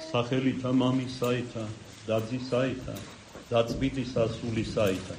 სახელითა მამისაითა და ძისაითა და წმინდისა სულისაითა.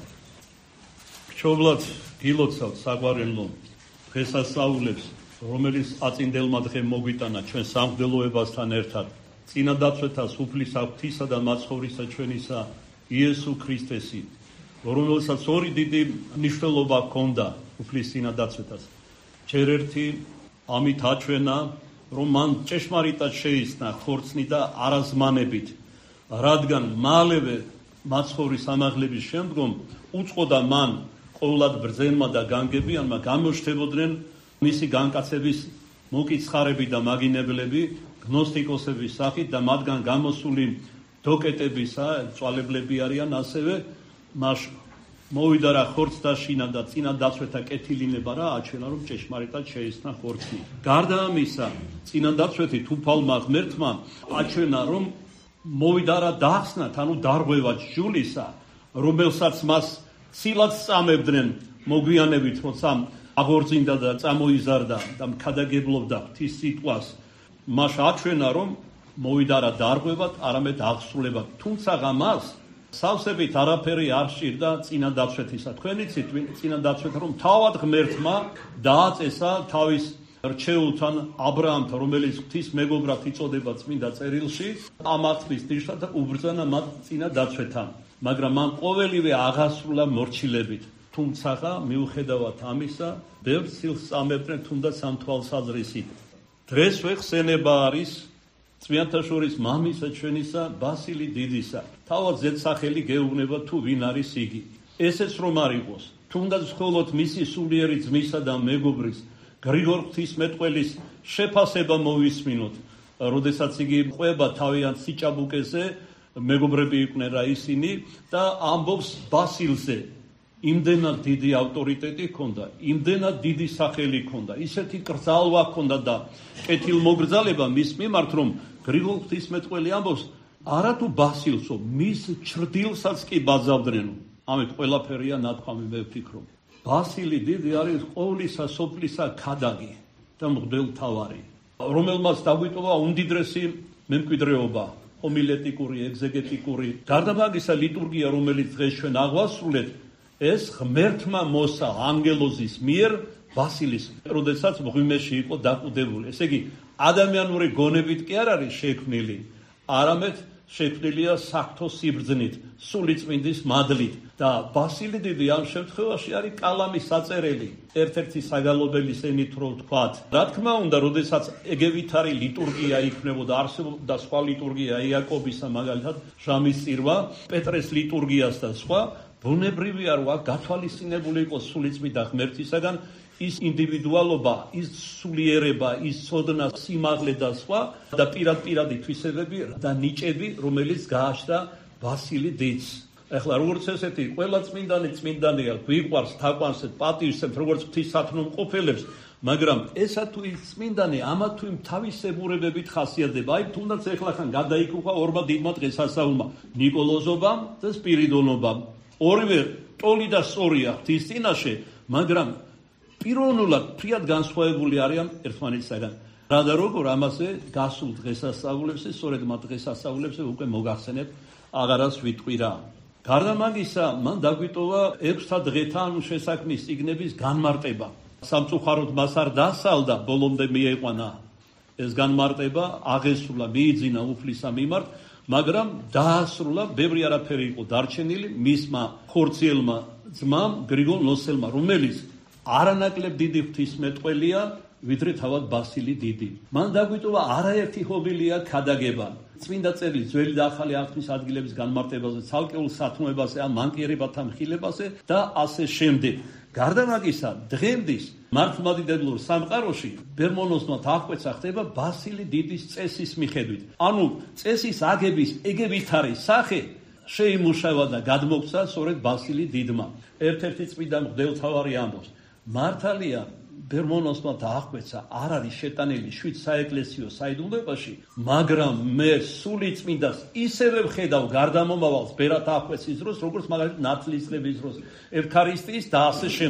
Მრჩევლად გილოცავთ საგვარეულო დღესასწაულებს, რომელიც აწინდელმა დღემ მოგვიტანა ჩვენ სამღვდელოებასთან ერთად, წინადაცვეთა სუფლის ღვთისა და მაცხოვრისა ჩვენისა იესო ქრისტესით, რომელსაც ორი დიდი მნიშვნელობა ჰქონდა სუფლის წინადაცვეთას. ჯერ ერთი ამით აჩვენა, რომ მან ჭეშმარიტად შეისწნა ხორცნი და არაზმანებით, რადგან მალევე მაცხოვრის ამაღლების შემდგომ უწყოდა მან ყოვლად ბრძენმა და განგებიანმა გამოჩნდებოდნენ მისი განკაცების მოკიცხარები და მაგინებლები გნოსტიკოსების სახით და მათგან გამოსული დოკეტებისა წვალებლები არიან. ასევე მას მოვიდა რა ხორცს დაშინა და წინადაცვეთა კეთილინება რა აჩვენა, რომ ჭეშმარიტად შეისწნა ხორცი. გარდა ამისა, წინადაცვეთით უფალმა ღმერთმა აჩვენა, რომ მოვიდა რა დაახსნათ, ანუ დარღვევა ჯულისა, რომელსაც მას ცილად სწამებდნენ მოგვიანებით, როცა აღორძინდა და წამოიზარდა და ქადაგებლობდა ღვთის სიტყვას. მას აჩვენა, რომ მოვიდა რა დარღვევად, არამედ აღსრულებად. თუმცა მას სავსებით არაფერი არ სჭირდა წინადაცვეთისა. თქვენ იცით წინადაცვეთა, რომ თავად ღმერთმა დააწესა თავის რჩეულთან აბრაამთან, რომელიც ღვთის მეგობრად იწოდება წმინდა წერილში, ამ აწმის ნიშნად და უბრძანა მათ წინადაცვეთან, მაგრამ მან ყოველივე აღასრულა მორჩილებით. თუმცა მიუხედავად ამისა, ბევრ სილს წამებდნენ თუნდაც ამ თვალსაზრისით. დღესვე ხსენება არის წმინდანთა შორის მამისა ჩვენისა ბასილი დიდისა. თავად ზედსახელი გეუბნება თუ ვინ არის იგი. ესეც რომ არ იყოს, თუნდაც მხოლოდ მისი სულიერი ძმისა და მეგობრის გრიგორ ღვთისმეტყველის შეფასება მოვისმინოთ, როდესაც იგი ყვება თავიანთ სიჭაბუკეზე, მეგობრები იყვნენ რა ისინი და ამბობს ბასილზე. იმდენად დიდი ავტორიტეტი ჰქონდა, იმდენად დიდი სახელი ჰქონდა, ისეთი კრძალვა ჰქონდა და კეთილმოგრძალება მის მიმართ, რომ გრიგორ ღვთისმეტყველი ამბობს, არათუ ბასილსო, მის ჩრდილსაც კი ბაძავდნენ. ამით ყველაფერია ნათქვამი, მე ვფიქრობ. ბასილი დიდი არის ყოვლისა სოფლისა ქადაგი და მღვდელმთავარი, რომელმაც დაგვიტოვა უმდიდრესი მემკვიდრეობა, ჰომილეტიკური, ეგზეგეტიკური. გარდა მაგისა, ლიტურგია, რომელიც დღეს ჩვენ აღვასრულეთ, ეს ღმერთმა მოსა ანგელოზის მიერ ბასილის, როდესაც მღვიმეში იყო დაკვდებული. ესე იგი, ადამიანური გონებით კი არ არის შექმნილი, არამედ შექმნილია საღვთო სიბრძნით, სულიწმინდის მადლით და ბასილი დიდი ამ შემთხვევაში არის კალამის საწერელი, ერთ-ერთი საგალობელი ენით რო ვთქვათ. რა თქმა უნდა, როდესაც ეგევითარი ლიტურგია იქნებოდა, არსებობდა სხვა ლიტურგია, იაკობისა მაგალითად, ჟამის წირვა, პეტრეს ლიტურგიას და სხვა, ბუნებრივია რომ გათვალისწინებული იყოს სულიწმინდა ღმერთისაგან ის ინდივიდუალობა, ის სულიერება, ის ცოდნა, სიმაღლე და სხვა და პირად-პირადი თვისებები და ნიჭები, რომელიც გააჩნდა ბასილი დიდს. ეხლა როგორც ესეთი ყველა წმინდანია, გვიყვარს, თაყვანსეთ, პატივსეთ, როგორც ღვთისათნო მყოფელებს, მაგრამ ესა თუ ის წმინდანი ამა თუ იმ თავისებურებებით ხასიათდება. აი თუნდაც ეხლა ხან გადაიკუღა ორმა დიდმა დღესასწაულმა, ნიკოლოზობამ და სპირიდონობამ. ორივე ტოლი და სწორია ღვთის წინაშე, მაგრამ პიროვნულად ფრიად განსხვავებული არიან ერთმანეთისაგან. რა და როგორ ამაზე გასულ დღესასწაულებზე, სწორედ მათ დღესასწაულებზე უკვე მოგახსენებ, აღარას ვიტყვი რა. გარდა მაგისა, მან დაგვიტოვა 6 დღეთა შესაქმნის წიგნების განმარტება. სამწუხაროდ მას არ დასალდა, ბოლომდე მიეყვანა ეს განმარტება, აღესრულა, მიიძინა უფლისა მიმართ, მაგრამ დაასრულა, ბევრი არაფერი იყო დარჩენილი მისმა ხორციელმა ძმამ გრიგოლ ნოსელმა, რომელიც არანაკლებ დიდი ღვთისმეტყველია, ვიდრე თავად ბასილი დიდი. მან დაგვიტოვა არაერთი ჰობილია ქადაგება. წმინდა წერილი ძველი და ახალი აღთქმის ადგილების განმარტებაზე, ცალკეულ სათნოებაზე, ან მანკიერებათა მხილებაზე და ასე შემდეგ. გარდა მაგისა, დღემდის მართლმადიდებლურ სამყაროში ბერმონოსმა აღკვეცა ხდება ბასილი დიდის წესის მიხედვით. ანუ წესის აგების ეგევითარი სახე შეიმუშავა და გადმოგვცა სწორედ ბასილი დიდმა. ერთ-ერთი წმინდა მღვდელმთავარი ამბობს, მართალია ბერმონოსმა აღკვეცა არ არის შეტანილი 7 საეკლესიო საიდუმლოებაში, მაგრამ მე სულიწმინდას ისევე ვხედავ გარდამომავალს ბერად აღკვეცის დროს, როგორც მაგალითად ნათლისწლების დროს, ევქარისტიის და ასე შემდეგ.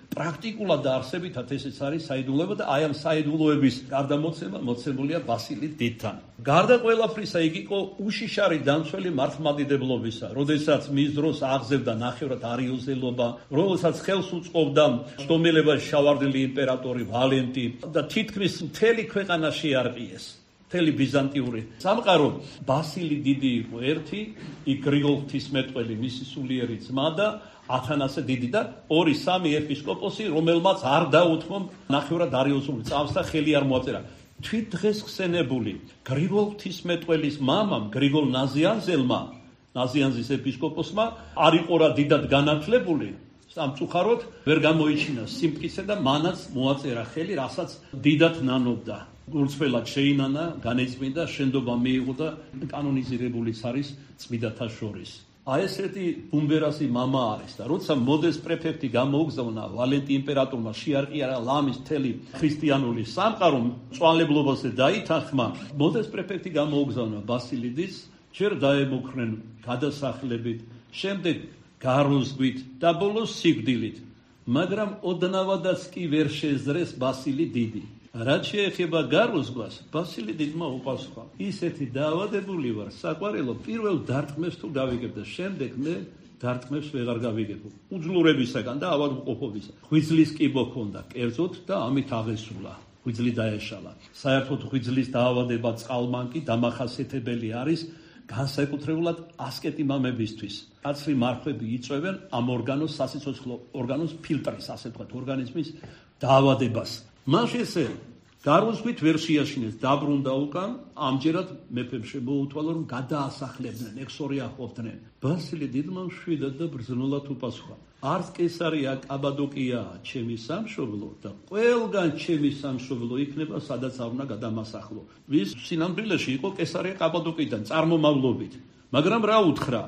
პრაქტიკულად არსებითად ესეც არის საიდუმლოება და აი ამ საიდუმლოების გარდამოცემა მოცემულია ბასილი დიდთან. გარდა ყველაფრისა იგი იყო უშიშარი დამცველი მართლმადიდებლობისა, როდესაც მის დროს აღზევდა ნახევრად არიოზელობა, რომელსაც ხელს უწყობდა შტომელებაში შავარდნილი იმპერატორი ვალენტი და თითქმის მთელი ქვეყანა შეარყიეს. მთელი ბიზანტიური სამყარო. ბასილი დიდი იყო ერთი, იქ გრიგოლ ღვთისმეტყველი მისი სულიერი ძმა და ათანასე დიდი და 2-3 ეპისკოპოსი, რომელმაც არ დაუთმო ნახევრად არიოზული წამს და ხელი არ მოაწერა. თვით დღეს ხსენებული გრიგოლ ღვთისმეტყველის მამამ, გრიგოლ ნაზიანზელმა, ნაზიანზის ეპისკოპოსმა არ იყო რა დიდად განათლებული, სამწუხაროდ ვერ გამოიჩინა სიმტკიცე და მანაც მოაწერა ხელი, რასაც დიდად ნანობდა. გულწრფელად შეინანა, განეწმინდა, შენდობა მიიღო და კანონიზირებულიც არის წმინდათა შორის. აი ესეთი ბუმბერასი მამა არის და როცა მოდეს პრეფექტი გამოუგზავნა ვალენტი იმპერატორმა შეარყია ლამის მთელი ქრისტიანული სამყარო წვალებლობაზე დაითანხმა, მოდეს პრეფექტი გამოუგზავნა ბასილიდის, ჯერ დაემუქრნენ გადასახლებით, შემდეგ გაროზგვით და ბოლოს სიკვდილით, მაგრამ ოდნავადაც კი ვერ შეძრეს ბასილი დიდი. რაც შეეხება გაროზგვას, ბასილი დიდმა უპასუხა: ისეთი დაავადებული ვარ, საყვარელო, პირველ დარტყმებს თუ გავიგებ და შემდეგ მე დარტყმებს ვეღარ გავიგებ. უძლურებისაგან და ავადმყოფობისა. ღვიძლის კიბო ჰქონდა კერძოდ და ამით აღესრულა. ღვიძლი დაეშალა. საერთოდ ღვიძლის დაავადება წყალმანკი დამახასიათებელი არის განსაკუთრებულად ასკეტი მამებისთვის. კაცრი მარხვები იწვევენ ამ ორგანოს, სასიცოცხლო ორგანოს ფილტრის, ასე ვთქვათ, ორგანიზმის დაავადებას. მაშინ ესე გაროზგვით ვერ შეაშინეს, დაბრუნდა უკან, ამჯერად მეფემ შემოუთვალა, რომ გადაასახლებდნენ, ექსორია ყოფდნენ. ბასილი დიდმა მშვიდად და ბრძნულად უპასუხა: არც კესარია კაბადოკიაა ჩემი სამშობლო და ყველგან ჩემი სამშობლო იქნება, სადაც არ უნდა გადამასახლო. ვის სინამდვილეში იყო კესარია კაბადოკიიდან წარმომავლობით, მაგრამ რა უთხრა?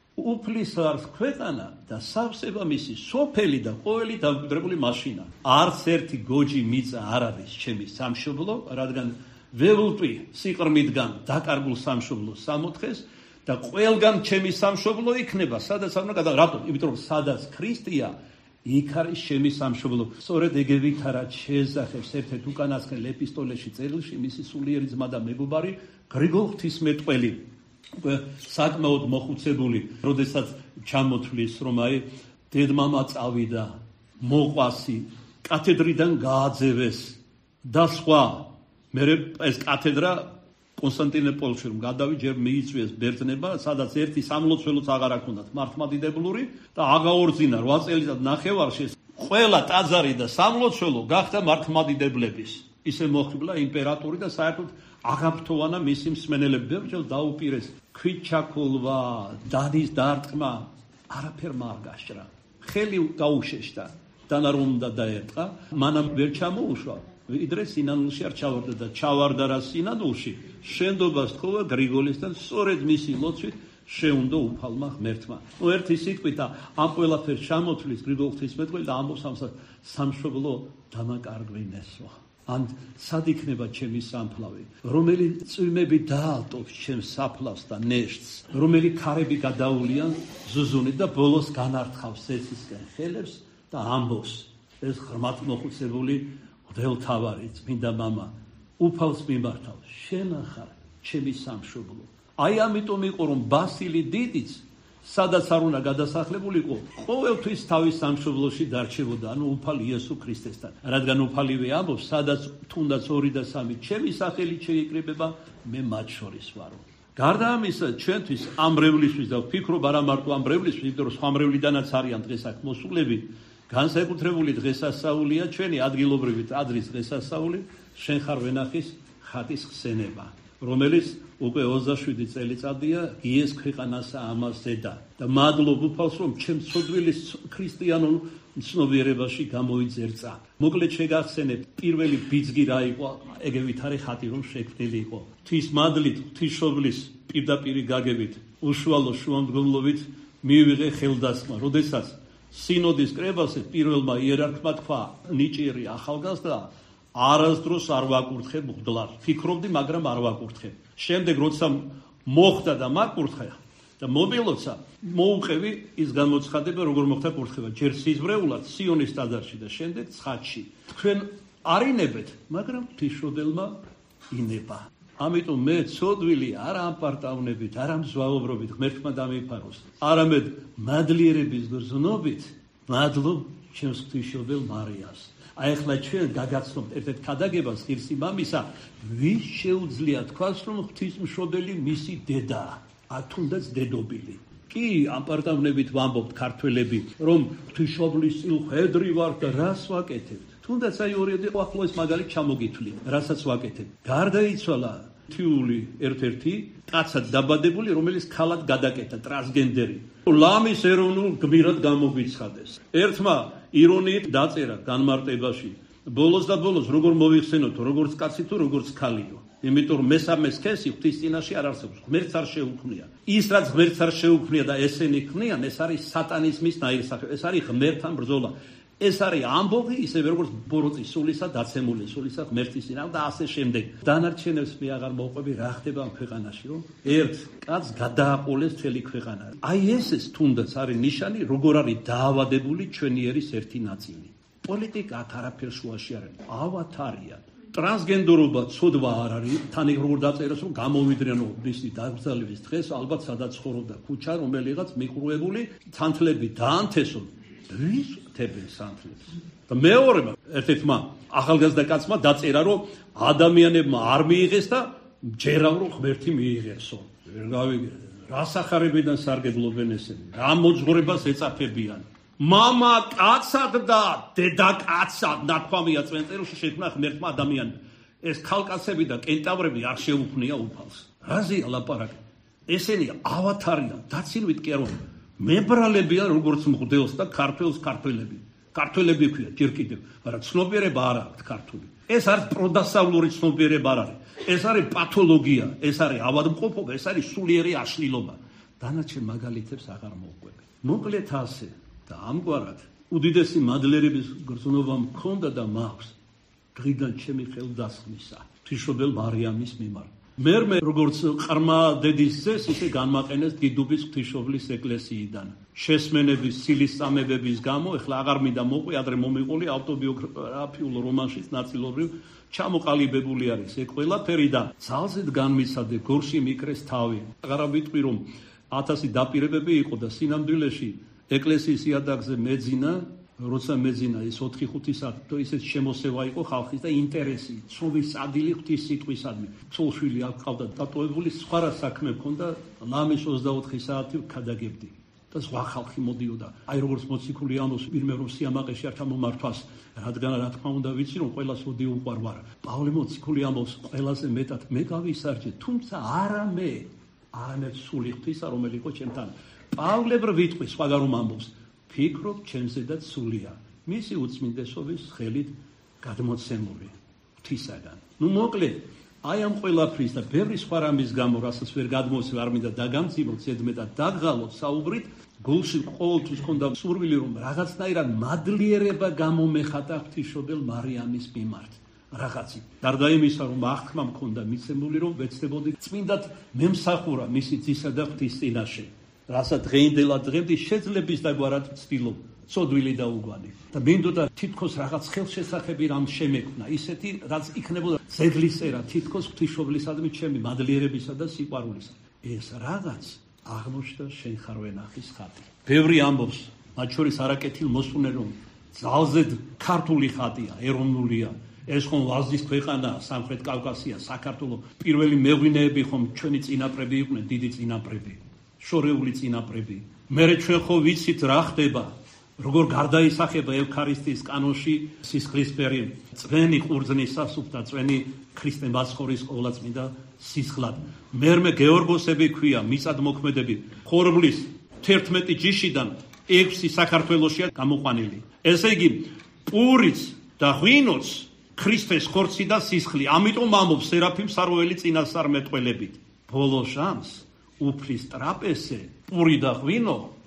უფლის არის ქვეყანა და სავსება მისი სოფელი და ყოველი დამკვიდრებული მაშინა. არც ერთი გოჯი მიწა არ არის ჩემი სამშობლო, რადგან ველუპი სიყრმიდან დაკარგულ სამშობლოს სამოთხეს და ყველგან ჩემი სამშობლო იქნება, სადაც არ უნდა გადა. რატომ? იმიტომ რომ სადაც ქრისტეა, იქ არის ჩემი სამშობლო. სწორედ ეგევით არა შეესახებს ერთ-ერთ უკანასკნელ ეპისტოლეში წერილში მისი სულიერი ძმა და მეგობარი გრიგოლ ღვთისმეტყველი. საკმაოდ მოხუცებული, როდესაც ჩამოთვლის, რომ აი დედმამა წავიდა, მოყვასი, კათედრიდან გააძევეს და სხვა. მერე ეს კათედრა კონსტანტინოპოლში რომ გადავი, ჯერ მიიწვიეს ბერძნება, სადაც ერთი სამლოცველოც აღარ აქონდათ მართლმადიდებლური და აღაორძინა 8 წელიწად ნახევარში ყველა ტაძარი და სამლოცველო გახდა მართლმადიდებლების. ისე მოხიბლა იმპერატორი და საერთოდ აღაფრთოვანა მისი მსმენელები. ბევრჯერ დაუპირეს ქვით ჩაქოლვა, დადის დარტყმა, არაფერმა არ გასჭრა. ხელი გაუშეშდა, დანარომ უნდა დაერტყა, მანამ ვერ ჩამოუშვა, ვიდრე სინანულში არ ჩავარდა და ჩავარდა რა სინანულში, შენდობას თხოვა გრიგოლისთან, სწორედ მისი ლოცვით შეუნდო უფალმა ღმერთმა. ერთი სიტყვით ამ ყველაფერს ჩამოთვლის გრიგოლ ღვთისმეტყველი და ამბობს სამშობლო დამაკარგვინესო. ან სად იქნება ჩემი სამფლავი, რომელი წვიმები დაალტობს ჩემს საფლავს და ნეშტს, რომელი ქარები გადაულიან ზუზუნით და ბოლოს განართხავს ცეცხლისგან ხელებს და ამბობს: ეს ღრმად მოხუცებული მღვდელმთავარი წმინდა მამა, უფალს მიმართავ, შენ ახარ ჩემი სამშობლო. აი ამიტომ იყო რომ ბასილი დიდიც, სადაც არ უნდა გადასახლებულიყო, ყოველთვის თავის სამშობლოში დარჩებოდა, ანუ უფალ იესო ქრისტესთან. რადგან უფალივე ამბობს, სადაც თუნდაც 2 და 3 ჩემი სახელით შეიკრიბება, მე მათ შორის ვარო. გარდა ამისა, ჩვენთვის ამრევლისთვის და ვფიქრობ არა მარტო ამრევლისთვის, იმიტომ რომ სხვა ამრევლიდანაც არიან დღეს აქ მოსულები, განსაკუთრებული დღესასწაულია ჩვენი ადგილობრივი ტაძრის დღესასწაული, შენ ხარ ვენახის ხატის ხსენება, რომელიც უკვე 27 წელიწადია იეს ქვეყანასა ამას ზედა და მადლობ უფალს რომ ჩემ ცოდვილის ქრისტიანულ ცნობიერებაში გამოიძერწა. მოკლედ შეგახსენებ, პირველი ბიძგი რა იყო, ეგევით არის ხატი რომ შექმნილი იყო. ღვთის მადლით, ღვთისმშობლის პირდაპირი გაგებით, უშუალო შუამდგომლობით მივიღე ხელდასხმა, როდესაც სინოდის კრებაზე პირველმა იერარქმა თქვა, ნიჭიერი ახალგაზრდა არასდროს არ ვაკურთხებ მღვდლად. ფიქრობდი, მაგრამ არ ვაკურთხებ. შემდეგ როცა მოხდა და მაკურთხა, და მობილოცა მოუყევი ის გამოცხადება როგორ მოხდა კურთხევა ჯერ სიზმრეულად სიონის ტაძარში და შემდეგ ცხადში თქვენ არინებეთ მაგრამ ღვთისმშობელმა ინება ამიტომ მე ცოდვილი არა ამპარტავნებით არა მზვაუბრობით ღმერთმა დამიფაროს არამედ მადლიერების გრძნობით მადლობ ჩემს ღვთისმშობელ მარიას აი ახლა ჩვენ გაგაცნობთ ერთ-ერთ ქადაგებას ღირსი მამისა ვის შეუძლია თქვას რომ ღვთისმშობელი მისი დედაა თუნდაც დედობილი კი ამპარტავნებით ვამბობთ ქართველები რომ ღვთისმშობლის წილხედრი ვარ და რას ვაკეთებთ თუნდაც აი ორი ახლოს მაგალითად ჩამოგითვლი რასაც ვაკეთებ გარდაიცვალა თიული ერთ-ერთი კაცად დაბადებული რომელიც ქალად გადაკეთა ტრანსგენდერი ლამის ეროვნულ გმირად გამოგვიცხადეს ერთმა ირონიით დაწერა განმარტებაში ბოლოს და ბოლოს როგორ მოიხსენოთო როგორც კაცი თუ როგორც ქალიო იმიტომ რომ მესამე სქესი ღვთის წინაშე არ არსებობს ღმერთს არ შეუქმნია ის რაც ღმერთს არ შეუქმნია და ესენი ქმნიან ეს არის სატანიზმის ნაირსახე ეს არის ღმერთთან ბრძოლა ეს არის ამბობი ისევე როგორც ბოროტი სულისა დაცემული სულისა ღმერთის წინააღმდეგ და ასე შემდეგ დანარჩენებს მე აღარ მოვყვები რა ხდება ამ ქვეყანაში რომ ერთ კაცს გადააყოლეს მთელი ქვეყანა აი ეს თუნდაც არის ნიშანი როგორ არის დაავადებული ჩვენი ერის ერთი ნაწილი პოლიტიკა არაფერ შუაში არ არის ავათარია ტრანსგენდერობა ცოდვა არ არის თან როგორ დაწერეს რომ გამოვიდნენ მისი დაკრძალვის დღეს ალბათ სადაც ცხოვრობდა ქუჩა რომელიღაც მიყრუებული თანთლები დაანთესონ ვის თებენ სანთლებს და მეორემა ერთ-ერთმა ახალგაზრდა კაცმა დაწერა რომ ადამიანებმა არ მიიღეს და ჯერავ რომ ღმერთი მიიღესო ვერ გავიგე რა სახარებიდან სარგებლობენ ესენი რა მოძღვრებას ეწაფებიან მამა კაცად და დედა კაცად ნათქვამია წვენწეროში შექმნა ღმერთმა ადამიანს ეს ქალკაცები და კენტავრები არ შეუქმნია უფალს რაზეა ლაპარაკი ესენი ავათარიან დაცინვით კი არ მებრალებია როგორც მღვდელს და ქართველები ქვია ჯერ კიდევ მაგრამ ცნობიერება არ აქვს ქართული ეს არის პროდასავლური ცნობიერება არ არის ეს არის პათოლოგია ეს არის ავადმყოფობა ეს არის სულიერი აშლილობა დანარჩენ მაგალითებს აღარ მოვყვები მოკლედ ასე და ამგვარად უდიდესი მადლიერების გრძნობა მქონდა და მაქვს დღიდან ჩემი ხელდასხმისა ღვთისმშობელ მარიამის მიმართ მერმე როგორც ყრმა დედის ძეს ისე განმაყენეს დიდუბის ღვთისმშობლის ეკლესიიდან შესმენების სილისწამებების გამო ეხლა აღარ მინდა მოყვი ადრე მომიყოლი ავტობიოგრაფიულ რომანშიც ნაწილობრივ ჩამოყალიბებული არის ეგ ყველაფერი და ძალზედ განმიცადე გორში მიკრეს თავი აღარა ვიტყვი რომ 1000 დაპირებები იყო და სინამდვილეში ეკლესიის იადაგზე მეძინა როცა მეძინა ეს 4-5 საათი ისეთ შემოსევა იყო ხალხის და ინტერესი ცოვის ადილი ღვთის სიტყვისადმი ცოლშვილი აკავდა დატოვებული სხვა რა საქმე მქონდა ლამის 24 საათი ქადაგებდი და სხვა ხალხი მოდიოდა აი როგორც მოციქული ამბობს ვინმე რომ სიამაყეში არ ჩამომართვას რადგან რა თქმა უნდა ვიცი რომ ყველას მოდი უყვარ ვარ პავლე მოციქული ამბობს ყველაზე მეტად მე გავისარჯე თუმცა არა მე არამედ სული ღვთისა რომელიც იყო ჩემთან პავლე ვიტყვი სხვაგან რომ ამბობს ფიქრობ ჩემზე და სულია მისი უწმინდესობის ხელით გადმოცემული ღვთისაგან ნუ მოკლედ აი ამ ყველაფრის და ბევრი სხვა რამის გამო რასაც ვერ გადმოვცემ არ მინდა დაგამძიმოთ ზედმეტად დაგღალოთ საუბრით გულში ყოველთვის ხონდა სურვილი რომ რაღაცნაირად მადლიერება გამომეხატა ღვთისმშობელ მარიამის მიმართ რაღაცი გარდა იმისა რომ აღთქმა მქონდა მიცემული რომ ვეცდებოდი წმინდად მემსახურა მისი ძისა და ღვთის წინაშე რასაც დღეინდელად დღემდე შეძლების დაგვარად ვცდილობ ცოდვილი და უგვანი და მინდოდა თითქოს რაღაც ხელშესახები რამ შემექმნა ისეთი რაც იქნებოდა ზეგლისერა თითქოს ღვთისმშობლისადმი ჩემი მადლიერებისა და სიყვარულისა ეს რაღაც აღმოჩნდა შენ ხარ ვენახის ხატი ბევრი ამბობს მათ შორის არაკეთილ მოსუნე რომ ძალზედ ქართული ხატია ეროვნულია ეს ხომ ვაზის ქვეყანაა სამხრეთ კავკასია საქართველოს პირველი მეღვინეები ხომ ჩვენი წინაპრები იყვნენ დიდი წინაპრები შორეული წინაპრები მერე ჩვენ ხო ვიცით რა ხდება როგორ გარდაისახება ევქარისტიის კანონში სისხლისფერი წვენი ყურძნის სასუფთა წვენი ქრისტე მაცხოვრის ყოვლადწმინდა სისხლად მერმე გეორგოსები ქვია მიწადმოქმედები ხორბლის 11 ჯიშიდან 6 საქართველოსია გამოყვანილი ესე იგი პურიც და ღვინოც ქრისტეს ხორცი და სისხლი ამიტომ ამბობს სერაფიმ საროელი წინასწარმეტყველებით ბოლო ჟამს უფლის ტრაპეზე პური და ღვინო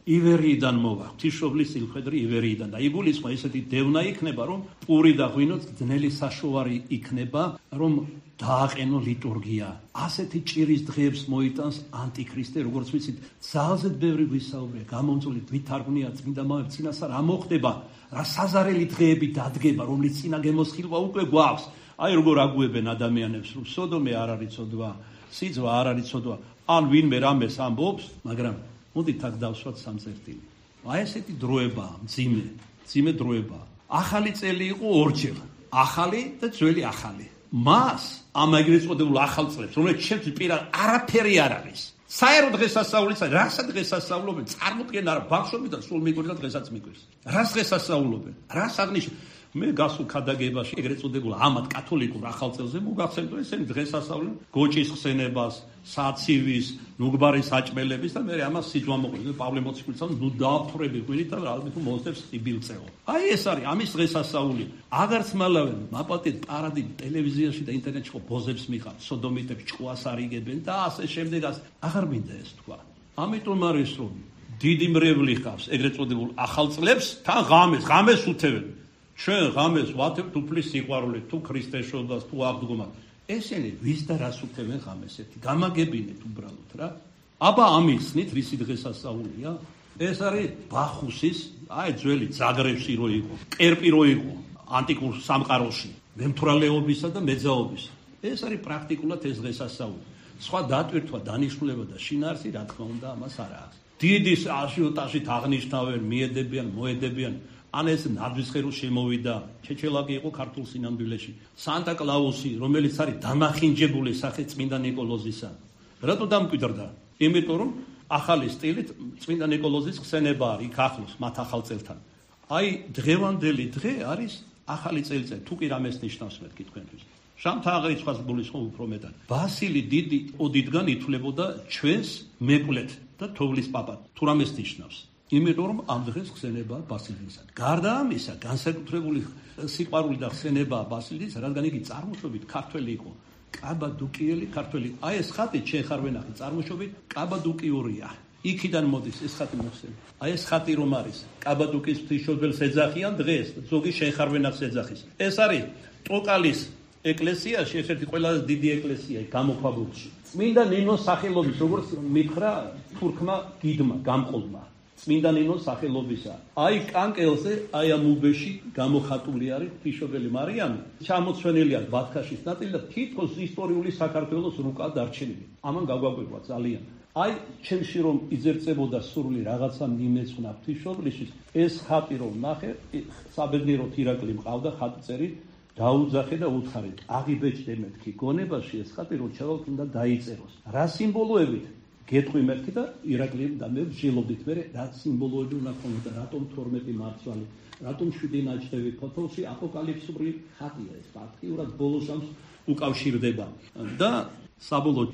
ივერიიდან მოვა, ღვთისმშობლის სიყვარული ივერიიდან და იგულისხმა ესეთი დევნა იქნება, რომ პური და ღვინოც ძნელი საშოვარი იქნება, რომ დააყენო ლიტურგია. ასეთი ჭირის დღეებს მოიტანს ანტიქრისტე, როგორც ვიცით, ძალზედ ბევრი გვისაუბრია, გამომწვევით ვითარგმნია წმინდა მამებს, წინასწარ რა მოხდება, რა საზარელი დღეები დადგება, რომლის წინა გემოსხილვა უკვე გვაქვს. აი როგორ აგუებენ ადამიანებს, რომ სოდომე არ არის ცოდვა, სიძვა არ არის ცოდვა, ან ვინმე რამეს ამბობს, მაგრამ მოდით აქ დავსვათ სამწერტილი. აი ესეთი დროებაა, მძიმე დროებაა. ახალი წელი იყო ორჯერ, ახალი და ძველი ახალი. მას ამ ეგრეთ წოდებულ ახალ წლებს, რომელიც ჩემთვის პირად არაფერი არ არის. საერო დღესასწაულიც არის, რასა დღესასწაულობენ, წარმოდგენ არა, ბავშვები და სულ მიგვირს და დღესაც მიგვირს. რას დღესასწაულობენ? რას აღნიშნავს? მე გასულ ქადაგებაში ეგრეთ წოდებულ ამად კათოლიკურ ახალ წელზე მოგახსენებთ, რომ ესენი დღესასწაულობენ გოჭის ხსენებას, საცივის, ნუგბარის საჭმელების და მე ამას სიძვა მოყოლე პავლე მოციქულთან ნუ დააფრები ღვინით და რა თქმა უნდა მოსდევს სიბილწეო. აი ეს არის ამის დღესასწაული. აღარც მალავენ მაპატეთ პარადი ტელევიზიაში და ინტერნეტში ხო ბოზებს მიხარ, სოდომიტებს ჭკუას არიგებენ და ასე შემდეგაც აღარ მინდა ეს თქვა. ამიტომ არის რომ დიდი მრევლი ხავს ეგრეთ წოდებულ ახალ წლებს თან ღამეს უთევენ. ჩვენ ღამეს ვათებთ უფლის სიყვარულით, თუ ქრისტეშობას, თუ აღდგომას. ესენი ვის და რას უთევენ ღამეს ერთი? გამაგებინეთ უბრალოდ რა. აბა ამიხსნით რისი დღესასწაულია? ეს არის ბახუსის, აი ძველი ზაგრებში რო იყო, კერპი რო იყო ანტიკურ სამყაროში, მემთვრალეობისა და მეძაობის. ეს არის პრაქტიკულად ეს დღესასწაული. სხვა დატვირთვა, დანიშნულება და შინაარსი რა თქმა უნდა ამას არ აქვს. დიდი აჟიოტაჟით აღნიშნავენ, მიედებიან, მოედებიან. ან ეს ნაძვისხერო შემოვიდა, ჩეჩელაკი იყო ქართულ სინამდვილეში. სანტა კლაუსი, რომელიც არის დამახინჯებული სახე წმინდა ნიკოლოზისა. რატო დამკვიდრდა? იმიტომ რომ ახალი სტილით წმინდა ნიკოლოზის ხსენება არის იქ ახლოს მათ ახალ წელთან. აი დღევანდელი დღე არის ახალი წელიწადი, თუ კი რამეს ნიშნავს მეთქი თქვენთვის. შამთაღი სხვას გულისხმობ უფრო მეტად. ბასილი დიდი ოდიდან ითვლებოდა ჩვენს მეკვლეთ და თოვლის პაპად. თუ რამეს ნიშნავს? იმიტომ რომ ამ დღეს ხსენება ბასილისა. გარდა ამისა, განსაკუთრებული სიყვარული და ხსენება ბასილის, რადგან იგი წარმოშობით ქართველი იყო. კაბადუკიელი ქართველი. აი ეს ხატი შეხარ ვენახი წარმოშობით კაბადუკიურია. იქიდან მოდის ეს ხატი მოხსენე. აი ეს ხატი რომ არის კაბადუკის ღვთისმშობელს ეძახიან დღეს, ზოგი შეხარ ვენახს ეძახის. ეს არის ტოკალის ეკლესიაში, ერთ-ერთი ყველაზე დიდი ეკლესია გამოქვაბულში. წმინდა ნინოს სახელობის, როგორც მითხრა თურქმა გიდმა, გამყოლმა. წმინდა ნინოს სახელობისა. აი კანკელზე, აი ამ უბეში გამოხატული არის ღვთისმშობელი მარიამი. ჩამოცვენილი აქვს ბათქაშის ნაწილი და თითქოს ისტორიული საქართველოს რუკა დარჩენილი. ამან გაგვაგვება ძალიან. აი ჩემში რომ იძერწებოდა სურვილი რაღაცა მიმეცხვნა ღვთისმშობლისთვის, ეს ხატი რომ ნახე, საბედნიეროდ ირაკლი მყავდა ხატწერი, დაუძახე და უთხარი, აღიბეჭდე მეთქი გონებაში ეს ხატი რომ ჩავალ უნდა დაიწეროს. რა სიმბოლოებით? გეტყვი მეთქი და ირაკლი და მე ვშილობდით მე რა სიმბოლოები უნდა ქონოდა, რატომ 12 მარცვალი, რატომ 7 ნაჭდევი ფოთოლში აპოკალიფსური ხატია ეს ფაქტიურად ბოლოს ამს უკავშირდება და საბოლოოდ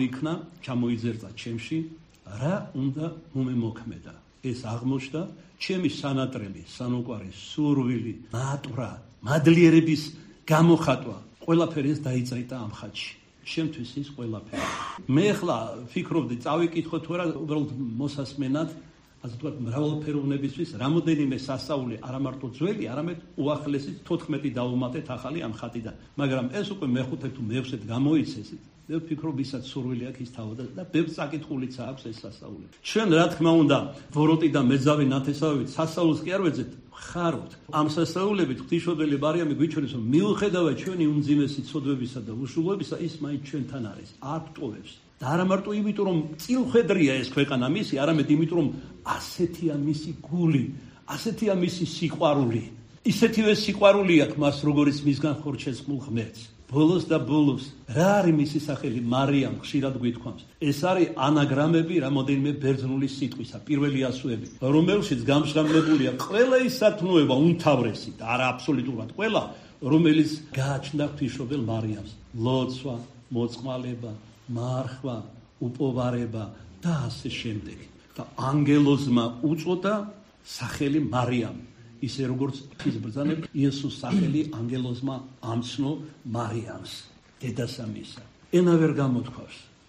ჩამოიძერწა ჩემში რა უნდა მომემოქმედა. ეს აღმოჩნდა ჩემი სანატრელი, სანუკვარი, სურვილი, ნატვრა, მადლიერების გამოხატვა. ყველაფერი ეს დაიწერა ამ ხატში. ჩემთვის ის ყველაფერი. მე ახლა ფიქრობდი, წავიკითხო თუ არა უბრალოდ მოსასმენად, ასე ვთქვათ, მრავალფეროვნებისთვის რამოდენიმე სასწაული არა მარტო ძველი, არამედ უახლესი 14 დავუმატეთ ახალი ამ ხატიდან. მაგრამ ეს უკვე მეხუთე თუ მეექვსედ გამოიცესით. მე ვფიქრობ, ისაც სურვილი აქვს ის თავად და ბევრ საკითხულიც აქვს ეს სასწაული. ჩვენ რა თქმა უნდა, ვოროტი და მეძავი ნათესავებით სასწაულს კი არ ვეძებთ, ხარობთ. ამ სასწაულებით ღვთისმშობელი მარიამი გვიჩვენებს, რომ მიუხედავად ჩვენი უმძიმესი ცოდვებისა და უშუალობისა, ის მაინც ჩვენთან არის, არ ვტოვებს. და არა მარტო იმიტომ, რომ წილხედრია ეს ქვეყანა მისი, არამედ იმიტომ, რომ ასეთია მისი გული, ასეთია მისი სიყვარული. ისეთივე სიყვარული აქვს მას, როგორც მისგან ხორჩესმულ ღმერთს. ბოლოს და ბოლოს, რა არის მისი სახელი მარიამ ხშირად გვითქვამს. ეს არის ანაგრამები რამოდენიმე ბერძნული სიტყვისა, პირველი ასოები, რომელშიც გამშრალებულია ყველა ის სათნოება უმთავრესი და არა აბსოლუტურად ყველა, რომელიც გააჩნდა ღვთისმშობელ მარიამს. ლოცვა, მოწყალება, მარხვა, უპოვარება და ასე შემდეგ. და ანგელოზმა უწოდა სახელი მარიამი. ისე როგორც ის ბრძანებს იესოს სახელი ანგელოზმა ამცნო მარიამს, დედასამისა. ენა ვერ გამოთქვავს.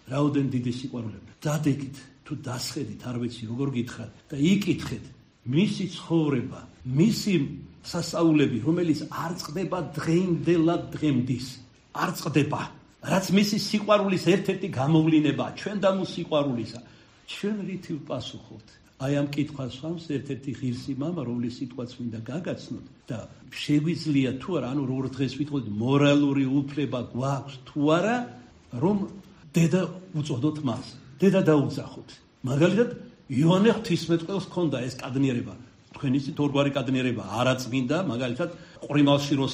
რაოდენ დიდი სიყვარულები. დადეგით თუ დასხედით, არ ვიცი როგორ გითხრათ და იკითხეთ მისი ცხოვრება, მისი სასწაულები, რომელიც არ წყდება დღეიმდელად დღემდის. არ წყდება. რაც მისი სიყვარულის ერთ-ერთი გამოვლინებაა, ჩვენ და მის სიყვარულისა. ჩვენ რითი ვპასუხობთ? აი ამ კითხვას ხავს ერთ-ერთი ღირსი მამა, რომლის სიტყვაც მინდა გაგაცნოთ და შეგვიძლია თუ არა, ანუ როგორც დღეს ვიტყოდით, მორალური უფლება გვაქვს თუ არა, რომ დედა უწოდოთ მას. დედა დაუძახოთ. მაგალითად, იოანე ღვთისმეტყველს ჰქონდა ეს კადნიერება. თქვენ იცით ორგვარი კადნიერება, არაწმინდა, მაგალითად, ყრიმალში რო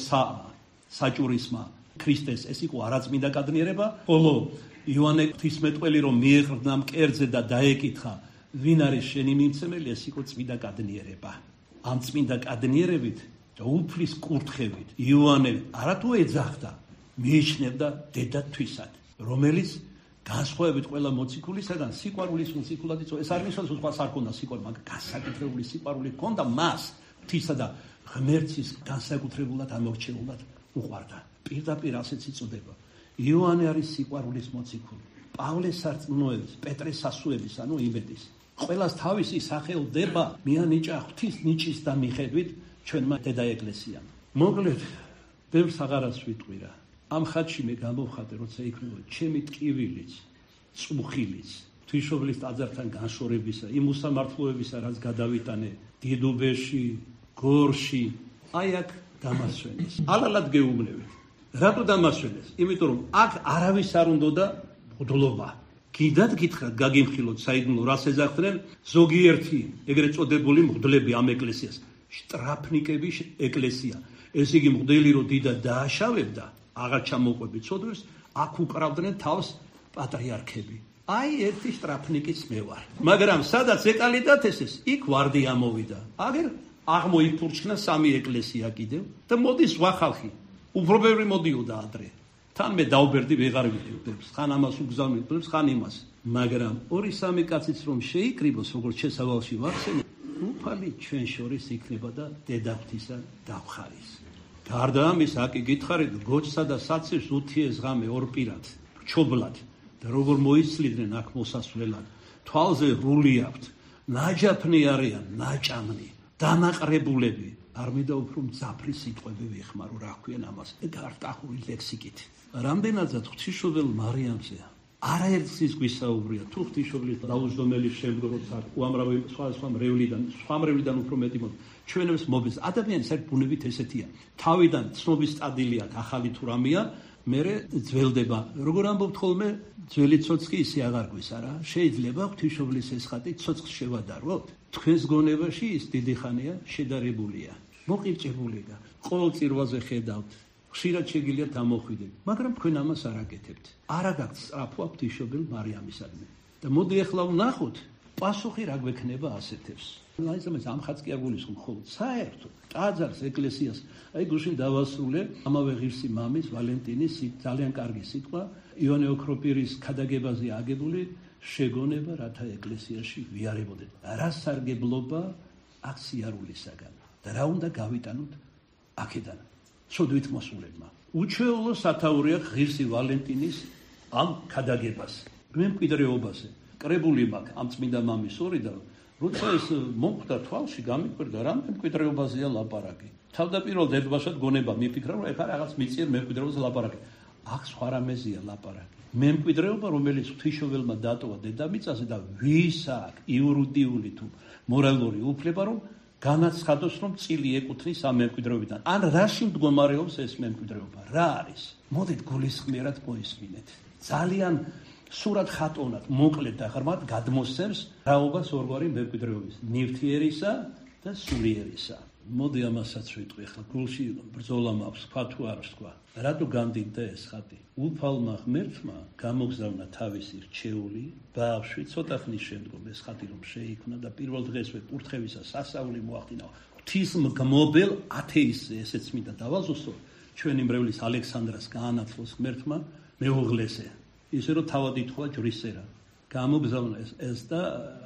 საჭურისმა ქრისტეს ეს იყო არაწმინდა კადნიერება, ხოლო იოანე ღვთისმეტყველი რომ მიეყრდნა მკერდზე და დაეკითხა, ვინ არის შენი მიმცემელი, ეს იყო წმინდა კადნიერება. ამ წმინდა კადნიერებით და უფლის კურთხევით იოანე არათუ ეძახდა, მიიჩნევდა დედათვისად, რომელიც განსხვავებით ყველა მოციქულისაგან სიყვარულის მოციქულად იწოდა. ეს არ ნიშნავს, რომ სხვას არ ქონდა სიყვარული, მაგრამ განსაკუთრებული სიყვარული ჰქონდა მას, ღვთისა და ღმერთის განსაკუთრებულად ამორჩეულად უყვარდა. პირდაპირ ასეც იწოდება. იოანე არის სიყვარულის მოციქული. პავლეს სარწმუნოების, პეტრეს სასუების, ანუ იმედის. ყველას თავისი სახელდება მიანიჭა ღვთის ნიჭის და მიხედვით ჩვენმა დედა ეკლესიამ. მოკლედ, ბევრს აღარას ვიტყვირა. ამ ხატში მე გამოვხატე, როცა იქნება ჩემი ტკივილიც, წუხილიც, ღვთისმშობლის ტაძართან განშორებისა, იმ უსამართლოებისა, რაც გადავიტანე დიდუბეში, გორში, აი აქ დამასვენეს. ალალად გეუბნებით. რატო დამასვენეს? იმიტომ რომ აქ არავის არ უნდოდა მღვდლობა. კიდად გითხრათ, გაგიმხილოთ საიდუმლო, რას ეძახდნენ ზოგიერთი ეგრეთ წოდებული მღვდლები ამ ეკლესიას. შტრაფნიკების ეკლესია. ეს იგი მღვდელი რო დიდად დააშავებდა, აღარ ჩამოყვებით სოდვებს, აქ უკრავდნენ თავს პატრიარქები. აი ერთი შტრაფნიკიც მე ვარ. მაგრამ სადაც ეკალიდათ ეს, იქ ვარდი ამოვიდა. აგერ აღმოიფურჩქნა სამი ეკლესია კიდევ და მოდის სხვა ხალხი. უფრო ბევრი მოდიოდა ადრე. თან მე დაუბერდი ვეღარ ვიტყვებს, ხან ამას უგზავნებს, ხან იმას. მაგრამ 2-3 კაციც რომ შეიკრიბოს, როგორც შესავალში ვახსენე, უფალი ჩვენ შორის იქნება და დედაღვთისა დავხარის. გარდა ამის, აკი გითხარით, გოჩსა და საცერს უთიეს ღამე ორპირად, ჩობლად და როგორ მოიცლიდნენ აქ მოსასვლელად. თვალზე რული აქვთ, ნაჯაფნი არიან, ნაჭამნი, დამაყრებულები. არ მინდა უფრო მძაფრი სიტყვები ვიხმარო, რა ქვიან ამას, გარტახული ლექსიკით. რამდენადაც ღვთისმშობელ მარიამზე არაერთის გვისაუბრია, თუ ღვთისმშობლის დაუჯდომელის შემდგომ, როცა უამრავი სხვა მრევლიდან უფრო მეტი მოდის. ჩვენებს მობეს ადამიანის ერთ ბუნებით ესეთია. თავიდან ცნობის სტადილი აქვს, ახალი თუ რამეა, მერე ძველდება. როგორ ამბობთ ხოლმე, ძველი ცოცხი ისე აღარ გვისა რა. შეიძლება ღვთისმშობლის ეს ხატი ცოცხს შევადაროთ? თქვენს გონებაში ის დიდი ხანია შედარებულია. მოყირჭებულება. ყოველ წირვაზე ხედავთ. ხშირად შეგიძლიათ ამოხვიდეთ, მაგრამ თქვენ ამას არ აკეთებთ. არ აგაქვთ სწრაფვა ღვთისმშობელ მარიამისადმი. და მოდი ახლა ვნახოთ, პასუხი რა გვექნება ასეთებს. აიზამეს ამ ხატს კი არ გულისხმობ, ხოლო საერთოდ ტაძარს, ეკლესიას, აი გუშინ დავასრულე ამავე ღირსი მამის ვალენტინის ძალიან კარგი სიტყვა, იონე ოქროპირის ქადაგებაზე აგებული შეგონება, რათა ეკლესიაში ვიარებოდეთ. რა სარგებლობა აქ სიარულისაგან და რა უნდა გავიტანოთ აქედან ცოდვით მოსულებმა. უჩვეულო სათაურია ღირსი ვალენტინის ამ ქადაგებას, მემკვიდრეობაზე. კრებული მაქვს ამ წმინდა მამის ორიდან, როცა ეს მომხვდა თვალში, გამიკვირდა რა მემკვიდრეობაზეა ლაპარაკი. თავდაპირველ დედბაშად გონება მიფიქრა, რომ ეხლა რაღაც მიწიერ მემკვიდრეობაზე ლაპარაკი. აქ სხვა რამეზეა ლაპარაკი. მემკვიდრეობა, რომელიც ღვთისმშობელმა დატოვა დედამიწაზე და ვის აქვს იურიდიული თუ მორალური უფლება, რომ განაცხადოს, რომ წილი ეკუთვნის ამ მემკვიდრეობიდან. ან რაში მდგომარეობს ეს მემკვიდრეობა? რა არის? მოდით გულისხმიერად მოისმინეთ. ძალიან სურად ხატოვნად, მოკლედ და ღრმად გადმოსცემს რაობას ორგვარი მემკვიდრეობის, ნივთიერისა და სულიერისა. მოდი ამასაც ვიტყვი, ახლა გულში ბრძოლა მაქვს, თქვა თუ არ თქვა. რატო გამდიდდა ეს ხატი? უფალმა ღმერთმა გამოგზავნა თავისი რჩეული ბავშვი, ცოტა ხნის შემდგომ ეს ხატი რომ შეიქმნა და პირველ დღესვე კურთხევისა სასწაული მოახდინა ღვთისმგმობელ ათეისტზე, ესეც მინდა დავაზუსტო, ჩვენი მრევლის ალექსანდრას გაანათლოს ღმერთმა მეუღლესე. ისე რომ თავად ითქვა ჯვრისერა. გამოგზავნა ეს და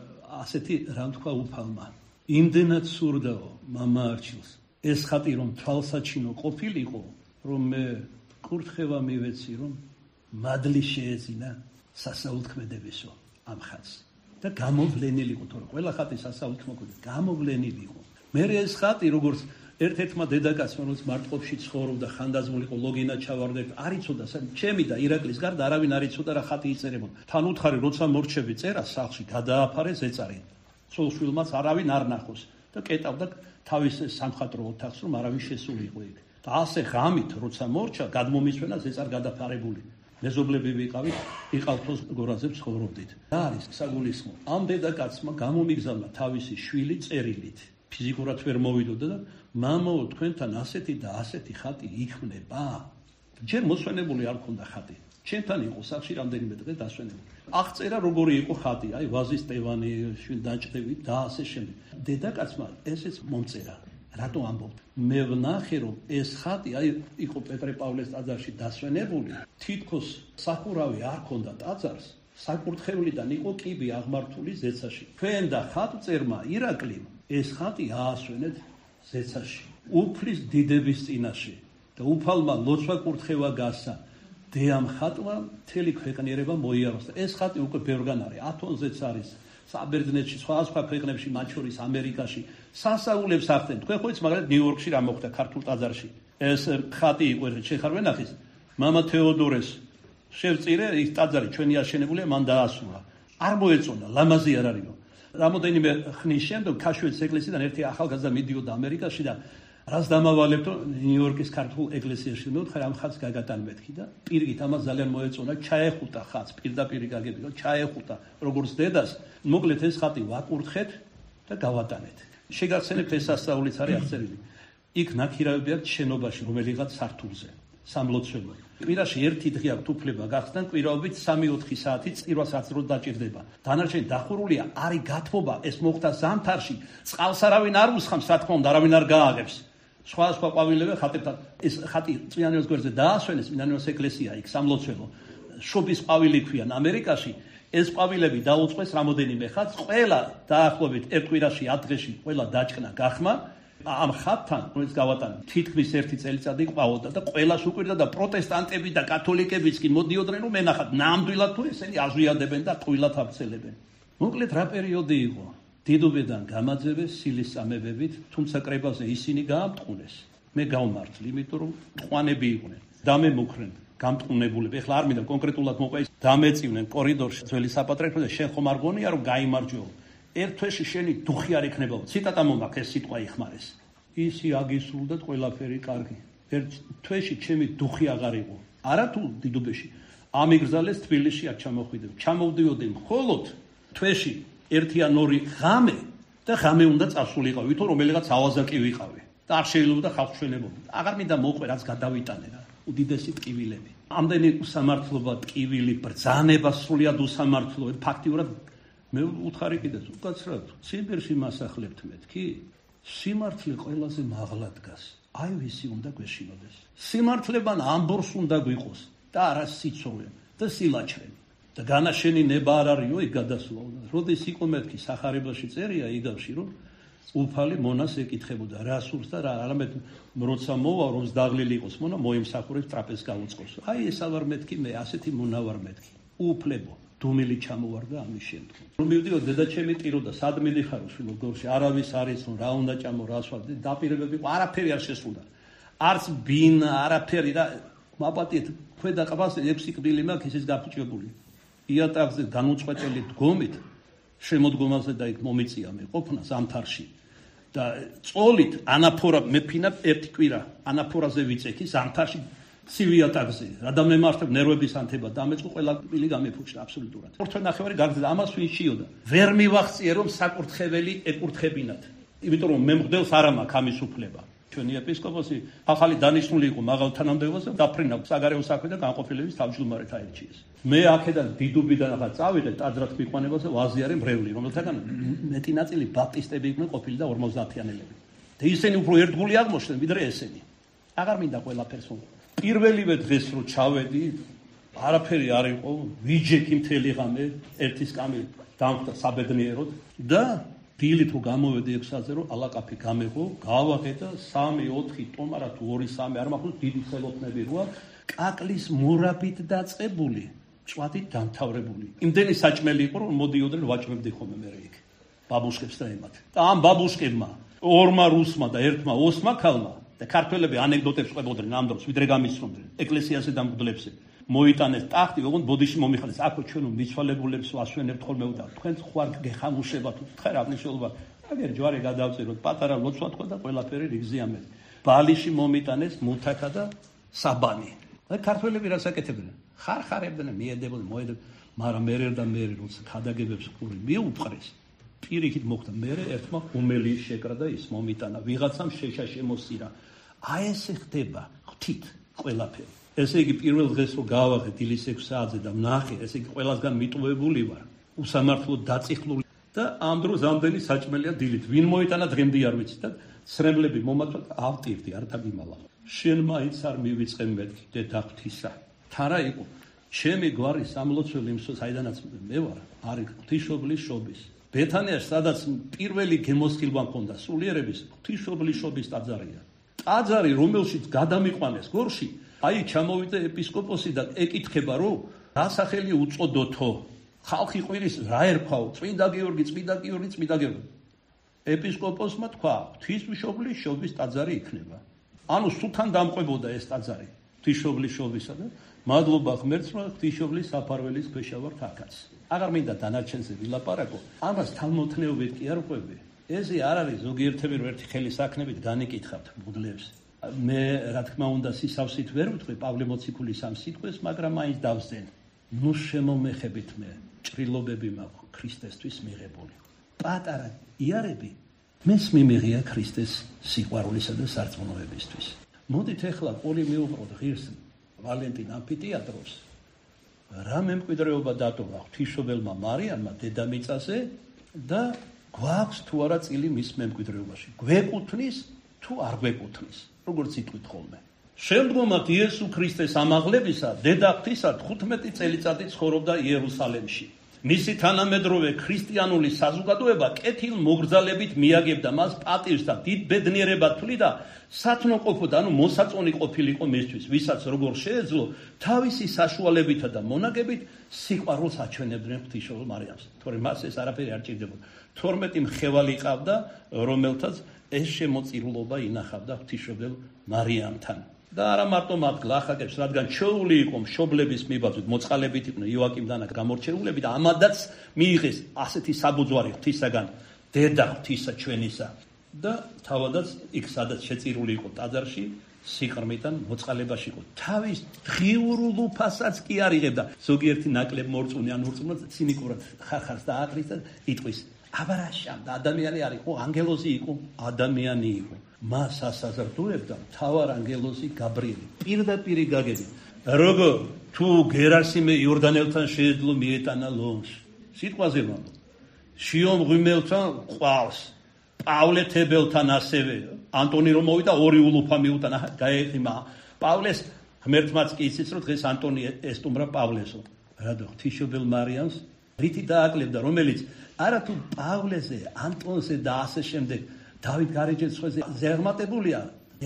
ასეთი რამ თქვა უფალმა. იმდენად სურდაო მამა არჩილს ეს ხატი რომ თვალსაჩინო ყოფილიყო, რომ მე კურთხევა მივეცი, რომ მადლი შეეძინა სასაულთქმედებისო ამ ხატს და გამოვლენილი იყო, თორე ყველა ხატი სასაულთქმედებია, გამოვლენილი იყო. მე ეს ხატი როგორც ერთ-ერთმა დედაკაცმა რომელიც მარტყოფში ცხოვრობდა, ხანდაზმული იყო, ლოგინა ჩავარდა, არ იცოდა, ჩემი და ირაკლის გარდა არავინ არ იცოდა რა ხატი იწერებოდა. თან უთხარი როცა მორჩები წერა სახლში, გადააფარე ზეწარი. ცოლ-შვილმაც არავინ არ ნახოს და კეტავდა თავის სამხატვრო ოთახს, რომ არავინ შესულიყო იქ. და ასე ღამით როცა მორჩა, გადმომისვენა ზეწარ გადაფარებული. მეზობლები ვიყავით, იყავთოს გორაზე ცხოვრობდით. და არის საგულისხმო, ამ დედაკაცმა გამომიგზავნა თავისი შვილი წერილით. ფიზიკურად ვერ მოვიდოდა და მამაო, თქვენთან ასეთი და ასეთი ხატი იქნება. ჯერ მოსვენებული არ ქონდა ხატი. ჩემთან იყო სახში რამდენიმე დღე დასვენებული. აღწერა როგორი იყო ხატი, აი ვაზის ტევანი, დაჭდებით და ასე შემდეგ. დედაკაცმა ესეც მომწერა. რატო ამბობთ? მე ვნახე რომ ეს ხატი აი იყო პეტრე პავლეს ტაძარში დასვენებული, თითქოს სახურავი არ ქონდა ტაძარს, საკურთხევლიდან იყო კიბი აღმართული ზეცაში. თქვენ და ხატწერმა ირაკლიმ ეს ხატი აასვენეთ ზეცაში, უფლის დიდების წინაშე და უფალმა ლოცვა კურთხევა გასცა. დეამ ხატმა მთელი ქვეყნიერება მოიაროს და ეს ხატი უკვე ბევრგან არის, ათონზეც არის. საბერძნეთში, სხვა ქვეყნებში, მათ შორის ამერიკაში სასაულებს ახდენ. თქვენ ხო იცით, მაგალითად ნიუ-იორკში რა მოხდა ქართულ ტაძარში. ეს ხატი იყო, შეხარ ვენახის. მამა თეოდორეს შევწირე, ის ტაძარი ჩვენი აშენებულია, მან დაასრულა. არ მოეწონა, ლამაზი არ არისო. რამოდენიმე ხნის შემდეგ ქაშვეთის ეკლესიიდან ერთი ახალგაზრდა მიდიოდა ამერიკაში და რას დამავალებდო ნიუ-იორკის ქართულ ეკლესიაში მეუთხარ ამ ხატს გაგატან მეთქი და პირგით ამას ძალიან მოეწონა, ჩაეხუტა ხატს, პირდაპირ გაგებიო, ჩაეხუტა როგორც დედას, მოკლედ ეს ხატი ვაკურთხეთ და გავატანეთ. შეგახსენებთ ეს სასწაულიც არის აღწერილი. იქ ნაქირავები აქვს შენობაში, რომელიღაც სართულზე, სამლოცველო. კვირაში ერთი დღე აქვს უფლება გახსნან, კვირაობით 3-4 საათი წირვას არც რო დაჭირდება. დანარჩენი დახურულია, არის გათბობა, ეს მოხდა ზამთარში, წყალს არავინ არ უსხამს, რა თქმა უნდა, არავინ არ გააღებს. სხვა ყვავილები ხატებთან ეს ხატი წმინდანების გვერდზე დაასვენეს, წმინდანების ეკლესია იქ სამლოცველო. შობის ყვავილი ქვიან ამერიკაში, ეს ყვავილები დაუწყეს რამოდენიმე ხატს, ყველა დაახლოებით ერთ კვირაში 10 დღეში ყველა დაჭკნა გახმა. ამ ხატთან, რომელიც გავატანე, თითქმის 1 წელიწადი ყვაოდა და ყველას უკვირდა და პროტესტანტები და კათოლიკებიც კი მოდიოდნენ რომ ენახათ, ნამდვილად თუ ესენი აზვიადებენ და ტყუილად აფცელებენ. მოკლედ რა პერიოდი იყო? დიდობიდან გამაძევეს სილის წამებებით, თუმცა კრებაზე ისინი გაამტყუნეს. მე გავმართლ, იმიტომ რომ ტყვანები იყვნენ, დამემუქრენ, გამტყუნებულები. ეხლა არ მინდა კონკრეტულად მოყვე, დამეწივნენ კორიდორში ძველი საპატრიარქო და შენ ხომ არ გონია რომ გაიმარჯვეო? ერთ თვეში შენი დუხი არ იქნებაო. ციტატა მომაქვს, ეს სიტყვა იხმარეს. ისი აგისრულდა ყველაფერი კარგი. ერთ თვეში ჩემი დუხი აღარ იყო. არა თუ დიდუბეში. ამიგრძალეს თბილისში არ ჩამოხვიდე. ჩამოვდიოდი მხოლოდ თვეში 1 ან 2 ღამე და ღამე უნდა წასულიყავ, ვითომ რომელიღაც ავაზაკი ვიყავე. და არ შეიძლება ხალხს ჩვენებოდი. აღარ მინდა მოყვე რაც გადავიტანე რა. უდიდესი ტკივილები. ამდენი უსამართლობა, ტკივილი, ბრძანება, სრულიად უსამართლო, ფაქტიურად მე უთხარი კიდეც უკაცრად ციმბირში მასახლებთ მეთქი სიმართლე ყველაზე მაღლა დგას აი ვისი უნდა გვეშინოდეს სიმართლებან ამბორს უნდა გვიყოს და არა სიცოცხლე და სილაჩრე და განაშენი ნება არ არისო იქ გადასვლა უნდა როდის იყო მეთქი სახარებაში წერია იგავში რომ უფალი მონას ეკითხებოდა რა სურს და რა არამედ როცა მოვა რომ დაღლილი იყოს მონა მოიმსახურებს ტრაპეზს გაუწყოს აი ეს ავარ მეთქი მე ასეთი მონა ვარ მეთქი უფლებო დუმილი ჩამოვარდა ამის შემდგომ. რომ მივდიო დედაჩემი ტიროდა, სად მიდიხარო შვილო გორში, არავის არის რომ რა უნდა ჭამო, რა სვა, დაპირებები არაფერი არ შესულა. არც ბინა, არაფერი და მაპატიეთ ქვედა ყბას 6 კბილი მაქვს ისიც გაფუჭებული. იატაკზე განუწყვეტელი დგომით შემოდგომაზე და იქ მომიწია მე ყოფნა ზამთარში. და წოლით ანაფორა მეფინა ერთი კვირა ანაფორაზე ვიწექი ზამთარში სივიატაკზე, რა დამემართებ ნერვების ანთება, დამეწყო ყველა კბილი გამეფუჭდა აბსოლუტურად. ორთვე ნახევარი გაგზდა, ამას ვინ შიოდა. ვერ მივახციე რომ საკურთხეველი ეკურთხებინათ. იმიტომ რომ მე მღდელს არ მაქვს ამის უფლება. ჩვენი ეპისკოპოსი ახალი დანიშნული იყო მაღალ თანამდებობაზე, დაფრინა საგარეო საქმე და განყოფილების თავმჯდომარედ აირჩიეს. მე აქედან დიდუბიდან ახლა წავიდე ტაძრად მიყვანებაზე ვაზიარე მრევლი, რომელთაგან მეტი ნაწილი ბაპტისტები იყვნენ ყოფილი და 50-იანელები. და ისინი უფრო ერთგული აღმოჩნდნენ ვიდრე ესენი. აღარ მინდა ყველაფერს პირველივე დღეს რო ჩავედი, არაფერი არ იყო, ვიჯექი მთელი ღამე, ერთი სკამი დამხდა საბედნიეროდ და დილით რო გამოვედი 6-ზე რო ალაყაფი გამეღო, გავაღე და 3-4 ტომარა თუ 2-3 არ მახსოვს დიდი ხელოთნები როა, კაკლის მურაბით დაწყებული. წვადით დამთავრებული. იმდენი საჭმელი იყო, რომ მოდიოდნენ ვაჭმებდი ხოლმე მე იქ. ბაბუშკებს და ემათ. და ამ ბაბუშკებმა, ორმა რუსმა და ერთმა ოსმა ქალმა და ქართველები ანეკდოტებს ყვებოდნენ ამ დროს, ვიდრე გამისრომდნენ ეკლესიაზე და მღვდლებზე. მოიტანეს ტახტი, ოღონდ ბოდიში მომიხარეს. აქ ჩვენო მიცვალებულებს ვასვენებთ ხოლმე და თქვენ ხوار გეხამუშებათ, თქვენ რა მნიშვნელობა. აგერ ჯვარი გადავწეროთ, პატარა ლოცვა თქვა და ყველაფერი რიგზე ამეთ. ბალიში მომიტანეს მუთაკა და საბანი. და ქართველები რას აკეთებდნენ? ხარხარებდნენ, მიედებოდნენ, მოედებოდნენ, მაგრამ მერე და მერე როცა ქადაგებებს ყური მიუპყრეს, პირიქით მოხდა მერე ერთმა უმელი შეკრა და ის მომიტანა, ვიღაცამ შეშა შემოსირა. აი ესე ხდება ღვთით ყველაფერი. ესე იგი პირველ დღეს რო გავაღე დილის 6 საათზე და ვნახე, ესე იგი ყველასგან მიტოვებული ვარ, უსამართლოდ დაწიხლული და ამ დროს ამდენი საჭმელია დილით. ვინ მოიტანა დღემდე არ ვიცი და სრემლები მომაწვა ავტირდი არ დაგიმალა. შენ მაინც არ მივიწყე მეთქი დედა ღვთისა. თარა იყო ჩემი გვარი სამლოცველი იმსო საიდანაც მე ვარ, არის ღვთისმშობლის შობის. ბეთანიაში სადაც პირველი გემოსხილვა მქონდა სულიერების ღვთისმშობლის შობის ტაძარია. ტაძარი რომელშიც გადამიყვანეს გორში, აი ჩამოვიდა ეპისკოპოსი და ეკითხება რომ რა სახელი უწოდოთო. ხალხი ყვირის რა ერქვაო, წმინდა გიორგი, წმინდა გიორგი, წმინდა გიორგი. ეპისკოპოსმა თქვა, ღვთისმშობლის შობის ტაძარი იქნება. ანუ სულთან დამყვებოდა ეს ტაძარი ღვთისმშობლის შობისა და მადლობა ღმერთს, რომ ღვთისმშობლის საფარველის ქვეშა ვართ აქაც. აღარ მინდა დანარჩენზე ვილაპარაკო, ამას თალმოთნეობით კი არ ყვები. ესე არ არის ზოგიერთები რომ ერთი ხელი საქმებით განიკითხავთ მღვდლებს. მე რა თქმა უნდა სისავსით ვერ ვთქვი პავლე მოციქულის ამ სიტყვას, მაგრამ მაინც დავსწენ. ნუ შემომეხებით მე ჭრილობები მაქვს ქრისტესთვის მიღებული. პატარა იარები მეს მიმიღია ქრისტეს სიყვარულისა და სარწმუნოებისთვის. მოდით ახლა ყოლი მივუყროთ ღირს ვალენტინ ამფითეატროს. რა მემკვიდრეობა დატოვა ღვთისმშობელმა მარიამმა დედამიწაზე და გვაქვს თუ არა წილი მის მემკვიდრეობაში. გვეკუთვნის თუ არ გვეკუთვნის, როგორც იტყვით ხოლმე. შემდგომად იესო ქრისტეს ამაღლებისა დედა ღვთისა 15 წელიწადი ცხოვრობდა იერუსალემში. მისი თანამედროვე ქრისტიანული საზოგადოება კეთილ მოგრძალებით მიაგებდა მას პატივს და დიდ ბედნიერებად თვლიდა სათნოყოფოდ, ანუ მოსაწონი ყოფილიყო მისთვის, ვისაც როგორ შეეძლო თავისი საშუალებითა და მონაგებით სიყვარულს აჩვენებდნენ ღვთისმშობელ მარიამს. თორემ მას ეს არაფერი არ ჭირდებოდა. 12 მხევალი ყავდა, რომელთაც ეს შემოწირულობა ინახავდა ღვთისმშობელ მარიამთან. და არა მარტო მათ გლახაკებს, რადგან ჩეული იყო მშობლების მიბაძვით, მოწყალებით იყვნენ იოაკიმ და ანა გამორჩეულები და ამადაც მიიღეს ასეთი საბუძვარი ღვთისაგან, დედა ღვთისა ჩვენისა. და თავადაც იქ სადაც შეწირული იყო ტაძარში, სიყრმიდან მოწყალებაში იყო. თავის ღიურულ უფასაც კი არ იღებდა. ზოგიერთი ნაკლებ მორწმუნე ან ურწმუნო ცინიკურად ხარხარს და ატრის და იტყვის აბარაშამ და ადამიანი არ იყო, ანგელოზი იყო, ადამიანი იყო. მას ასაზრდუებდა მთავარ ანგელოზი გაბრიელი. პირდაპირ გაგებია. როგორ თუ გერასიმე იორდანელთან შეეძლო მიეტანა ლონს. სიტყვაზე ვამბობ. შიომ ღიმელთან ყავს. პავლე თებელთან ასევე. ანტონი რომ მოვიდა ორი ულუფა მიუტანა, გაეღიმა. პავლეს ღმერთმაც კი იცის რომ დღეს ანტონი ესტუმრა პავლესო. რადო ღვთისმშობელ მარიამს რითი დააკლებდა, რომელიც არა თუ პავლეზე, ანტონზე და ასე შემდეგ დავით გარეჯელის ხეზე ზეღმატებულია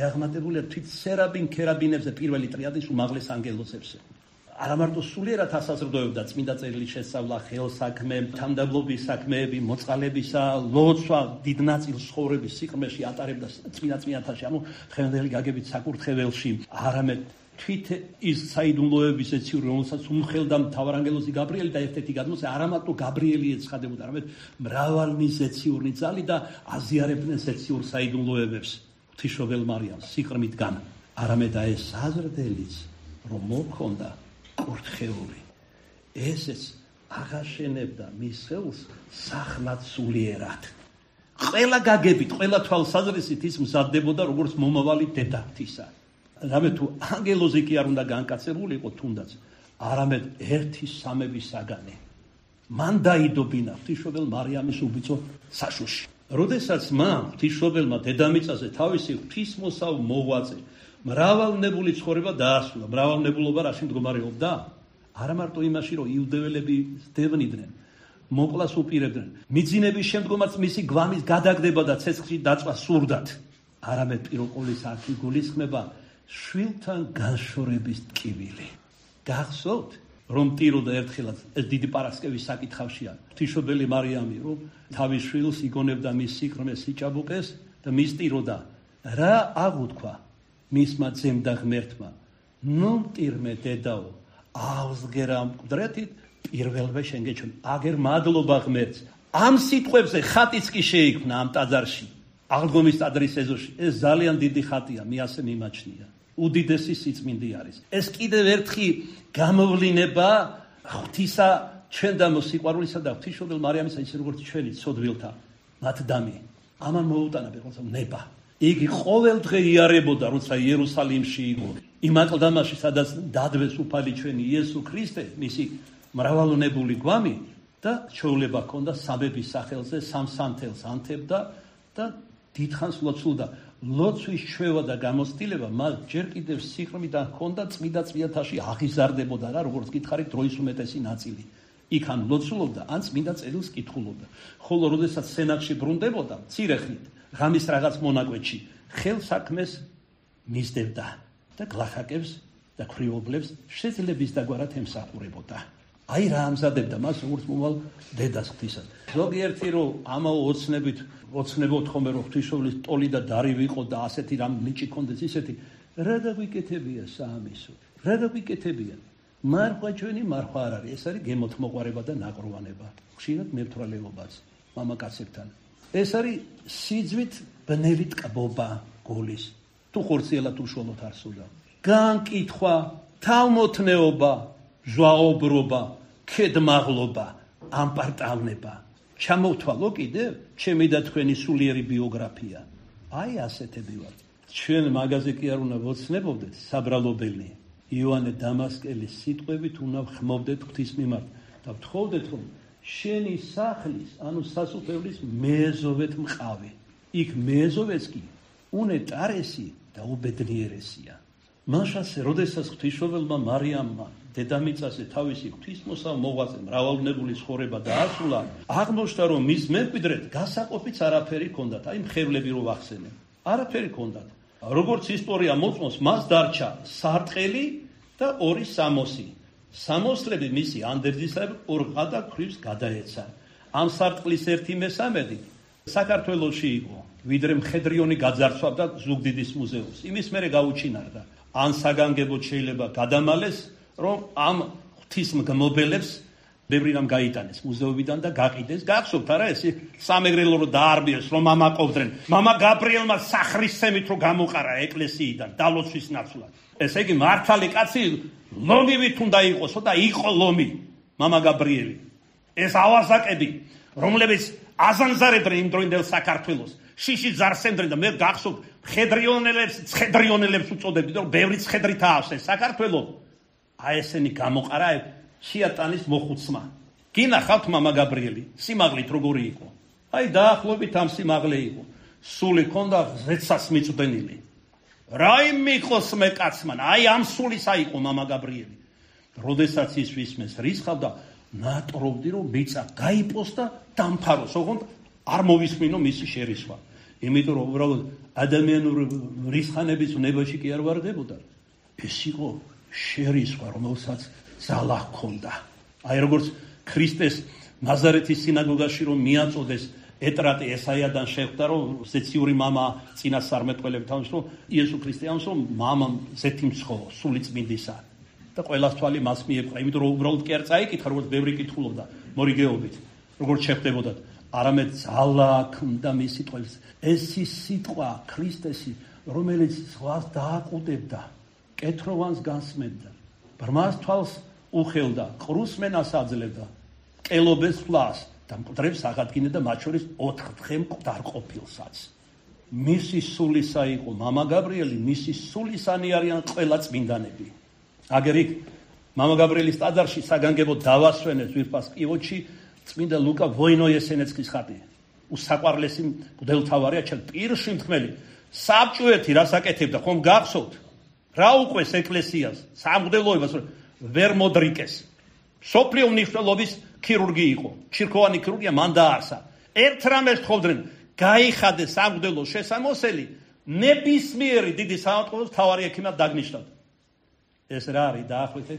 თვით სერაბინ ქერაბინებზე პირველი ტრიადის უმაღლეს ანგელოზებზე. არა მარტო სულიერად ასაზრდოებდა წმინდა წერილის შესწავლა, ხელსაქმე, თანმდაბლობის საქმეები, მოწყალებისა, ლოცვა, დიდ ნაწილს ცხოვრების სიყრმეში ატარებდა წმინდანთაში, ანუ დღევანდელი გაგებით საკურთხეველში, არამედ თვით ის საიდუმლოების ეციური, რომელსაც უმხელდა მთავარ ანგელოზი გაბრიელი და ერთ-ერთი გადმოსე, არა მარტო გაბრიელი ეცხადებოდა, არამედ მრავალი ზეციური ძალი და აზიარებდნენ ზეციურ საიდუმლოებებს ღვთისმშობელ მარიამს სიყრმითგან, არამედ აი ეს საზრდელიც რომ მოქონდა კურთხეული, ესეც აღაშენებდა მის ხელს სახლად სულიერად. ყველა გაგებით, ყველა თვალსაზრისით ის მზადდებოდა როგორც მომავალი დედა ღვთისა. რამე თუ ანგელოზი კი არ უნდა განკაცებული იყო თუნდაც, არამედ ერთი სამების საგანი. მან დაიდობინა ღვთისმშობელ მარიამის უბიცო საშუში. როდესაც მან ღვთისმშობელმა დედამიწაზე თავისი ღვთისმოსავ მოღვაწე, მრავალნებული ცხოვრება დაასრულა. მრავალნებულობა რაში მდგომარეობდა? არა მარტო იმაში, რომ იუდეველები სდევნიდნენ, მოკვლას უპირებდნენ, მიძინების შემდგომაც მისი გვამის გადაგდება და ცეცხლში დაწვა სურდათ, არამედ პიროყოლის აქ იგულისხმება შვილთან განშორების ტკივილი. გახსოვთ, რომ ტიროდა ერთხელაც ეს დიდი პარასკევის საკითხავშია ღვთისმშობელი მარიამი რომ თავის შვილს იგონებდა მის სიხრმეს სიჭაბუკეს და მისტიროდა რა აღუთქვა მისმა ძემ და ღმერთმა ნუ მტირმე დედაო აღსგერა მკვდრეთით პირველვე შენგეჩვენ აგერ მადლობა ღმერთს ამ სიტყვებზე ხატიც კი შეიქმნა ამ ტაძარში აღდგომის ტაძრის ეზოში ეს ძალიან დიდი ხატია მე ასე მიმაჩნია უდიდესი სიწმინდე არის ეს კიდევ ერთი გამოვლინება ღვთისა ჩვენ და მოსიყვარულისა და ღვთისმშობელ მარიამისა ისე როგორც ჩვენი ცოდვილთა მათ დამი ამან მოუტანა ბეღლსა ნება იგი ყოველდღე იარებოდა როცა იერუსალიმში იყო იმ აკლდამაში სადაც დადვეს უფალი ჩვენი იესო ქრისტე მისი მრავალუნებული გვამი და ჩვეულება ჰქონდა საბების სახელზე სამსანთელს ანთებდა და დიდხანს ლოცულობდა ლოცვის ჩვევა და გამოცდილება მას ჯერ კიდევ სიღრმიდან ჰქონდა წმიდა წვიათაში აღიზარდებოდა რა როგორც გითხარით დროის უმეტესი ნაწილი იქ ან ლოცულობდა ან წმინდა წერილს კითხულობდა ხოლო როდესაც სენაკში ბრუნდებოდა მცირეხნით ღამის რაღაც მონაკვეთში ხელსაქმეს მისდევდა და გლახაკებს და ქრიობლებს შეძლების დაგვარად ემსახურებოდა აი რა ამზადებდა მას როგორც მომავალ დედას ღვთისას ზოგიერთი რომ ამაო ოცნებოთ ხომ რომ ღვთისმშობლის ტოლი და დარი ვიყო და ასეთი რამ ნიჭი კონდეს ისეთი რა დაგვიკეთებია საამისო რა დაგვიკეთებია მარხვა ჩვენი მარხვა არ არის ეს არის გემოთმოყვარება და ნაყროვანება ხშირად მებთვრალეობაც მამაკაცებთან ეს არის სიძვით ბნელი ტკბობა გულის თუ ხორციელად უშუალოდ არ სულა განკითხვა თავმოთნეობა ჟვაობრობა ქედმაღლობა ამპარტავნება ჩამოვთვალო კიდევ ჩემი და თქვენი სულიერი ბიოგრაფია აი ასეთები ვარ ჩვენ მაგაზე კი არ უნდა ვოცნებობდეთ საბრალობელი იოანე დამასკელის სიტყვებით უნდა ხმობდეთ ღვთის მიმართ და ვთხოვდეთ რომ შენი სახლის ანუ სასუფევლის მეზოვეთ მყავი იქ მეზოვეც კი უნეტარესი და უბედნიერესია მაშასე როდესაც ღვთისმშობელმა მარიამმა დედამიწაზე თავისი ღვთისმოსავ მოღვაწე მრავალუნებული ცხოვრება დაასრულა აღმოჩნდა რომ მის მემკვიდრედ გასაყოფიც არაფერი ჰქონდათ აი მხევლები რო ვახსენებ არაფერი ჰქონდათ როგორც ისტორია მოწმობს მას დარჩა სარტყელი და ორი სამოსი სამოსლები მისი ანდერძისები ორღადა ქრივს გადაეცა ამ სარტყლის 1/3 საქართველოში იყო ვიდრე მხედრიონი გაძარცვავდა ზუგდიდის მუზეუმს იმის მერე გაუჩინარდა ან საგანგებოდ შეიძლება გადამალეს რომ ამ ღვთისმგმობელებს ბევრი რამ გაიტანეს მუზეუმიდან და გაყიდეს გახსოვთ არა ეს სამეგრელო რო დაარბიეს რომ ამაყობდნენ მამა გაბრიელმა სახლისცემით რო გამოყარა ეკლესიიდან დალოცვის ნაცვლად ესე იგი მართალი კაცი ლომივით უნდა იყოსო და იყო ლომი მამა გაბრიელი ეს ავაზაკები რომლებიც აზანზარებდნენ იმ დროინდელ საქართველოს შიში ზარსენდნენ და მე გახსოვთ ხედრიონელებს უწოდებდნენ რომ ბევრი ხედრით აავსეს საქართველოს აი ესენი გამოყარა შიატანის მოხუცმა გინახავთ მამა გაბრიელი სიმაღლით როგორი იყო აი დაახლოებით ამ სიმაღლე იყო სული ჰქონდა ზეცას მიწვდენილი რა იმიყოს მე კაცმან აი ამ სულისა იყო მამა გაბრიელი როდესაც ის ვისმეს რისხავდა ნატროვდი რომ მიწა გაიპოს და დამფაროს ოღონდ არ მოვისმინო მისი შერისხვა იმიტომ რომ უბრალოდ ადამიანური რისხანების ნებაში კი არ ვარდებოდა ეს იყო შერისხვა რომელსაც ძალა ჰქონდა აი როგორც ქრისტეს ნაზარეთის სინაგოგაში რომ მიაწოდეს ეტრატი ესაიადან შეხვდა რომ ზეციური მამა წინასწარმეტყველებთან რომ იესო ქრისტე ამს რომ მამამ ზეთიმცხო სული წმინდისა და ყველას თვალი მას მიეპყრა იმიტომ რომ უბრალოდ კი არ წაიკითხა როგორც ბევრი კითხულობდა მორიგეობით როგორც შეხვდებოდათ არამედ ძალა ჰქონდა მის სიტყვებს ეს ის სიტყვა ქრისტესი რომელიც ზღვას დააყუდებდა კეთროვანს განსმენდა ბრმას თვალს უხელდა ყრუსმენას აძლევდა ყელობეს ფლას და მკვდრებს აღადგინე და მათ შორის 4 დღე მკვდარ ყოფილსაც მისი სულისა იყო მამა გაბრიელი მისი სულისანი არიან ყველა წმინდანები აგერ იქ მამა გაბრიელის ტაძარში საგანგებოდ დავასვენეს ვირფას კივოჩი წმინდა ლუკა ვოინოიესენეცკის ხატი უსაყვარლესი მღვდელმთავარია ჩემ პირში მთქმელი საბჭოეთი რას აკეთებდა ხომ გახსოვთ რა უყვეს ეკლესიას სამღვდელოებას ვერ მოდრიკეს სოფლიო მნიშვნელობის ქირურგი იყო ჩირქოვანი ქირურგია მან დაარსა ერთ რამეს თხოვდნენ გაიხადე სამღვდელოს შესამოსელი ნებისმიერი დიდი საავადმყოფოს მთავარი ექიმად დაგნიშნათ ეს რა არის დაახლოებით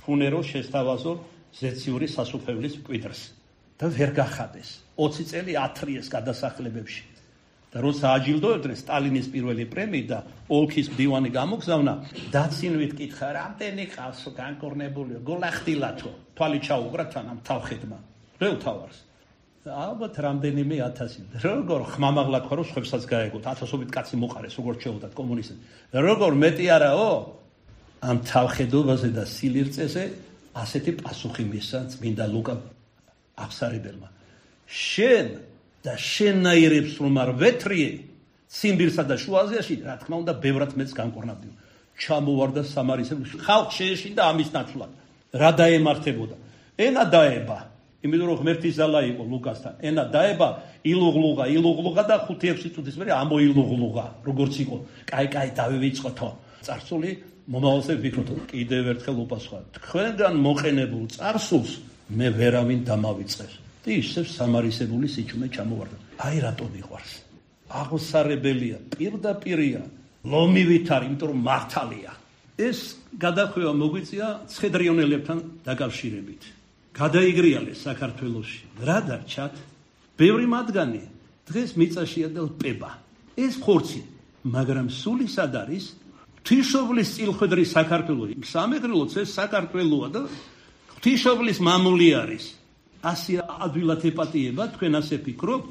ფუნერო შესთავაზო ზეციური სასუფეველის მკვიდრს და ვერ გახადეს. 20 წელი ათრიეს გადასახლებებში. და როცა აჯილდოებდნენ სტალინის პირველი პრემიით და ოლქის მდივანი გამოგზავნა, დაცინვით კითხა, რამდენი ყავსო განკორნებული, გოლახდილათო, თვალი ჩაუყრა თან ამ თავხედმა. რეულ თავარს. ალბათ რამდენიმე 1000. როგორ ხმამაღლა ქარო სხვებსაც გაეგოთ, 1000-ობით კაცი მოყარეს, როგორ შეუდათ კომუნისტებს. როგორ მეტი არაო? ამ თავხედობაზე და სილირწეზე ასეთი პასუხი მისცა წმინდა ლუკა აღსარებელმა. შენ და შენნაირებს რომ არ ვეთრიე ციმბირსა და შუა აზიაში, რა თქმა უნდა, ბევრად მეც განკორნავდი. ჩამოვარდა სამარისებრ ხალხ შეეშინდა ამის ნაცვლად. რა დაემართებოდა? ენა დაება. იმიტომ რომ ღმერთის ზალა იყო ლუკასთან. ენა დაება, ილუღლუღა და 5-6 წუთის მერე ამოილუღლუღა, როგორც იყო. კაი, დავივიწყოთო. წარსული მომავალზე ვფიქრობ, კიდევ ერთხელ უპასუხა. თქვენგან მოყენებულ წარსულს მე ვერავინ დამავიწყებს. და ისევ სამარისებული სიჩუმე ჩამოვარდა. აი რატო მიყვარს. აღსარებელია, პირდაპირია, ლომივით არის, იმიტომ რომ მართალია. ეს გადახვევა მოგვიწია ცხედრიონელებთან დაკავშირებით. გადაიგრიალეს საქართველოში. რა დარჩათ? ბევრი მათგანი დღეს მიწაშია და ლპება. ეს ხორცი, მაგრამ სული სად არის? ღვთისმშობლის წილხვედრი საქართველოში. სამეგრელოც ეს საქართველოა და ღვთისმშობლის მამული არის. ასე ადვილად ეპატიება, თქვენ ასე ფიქრობთ?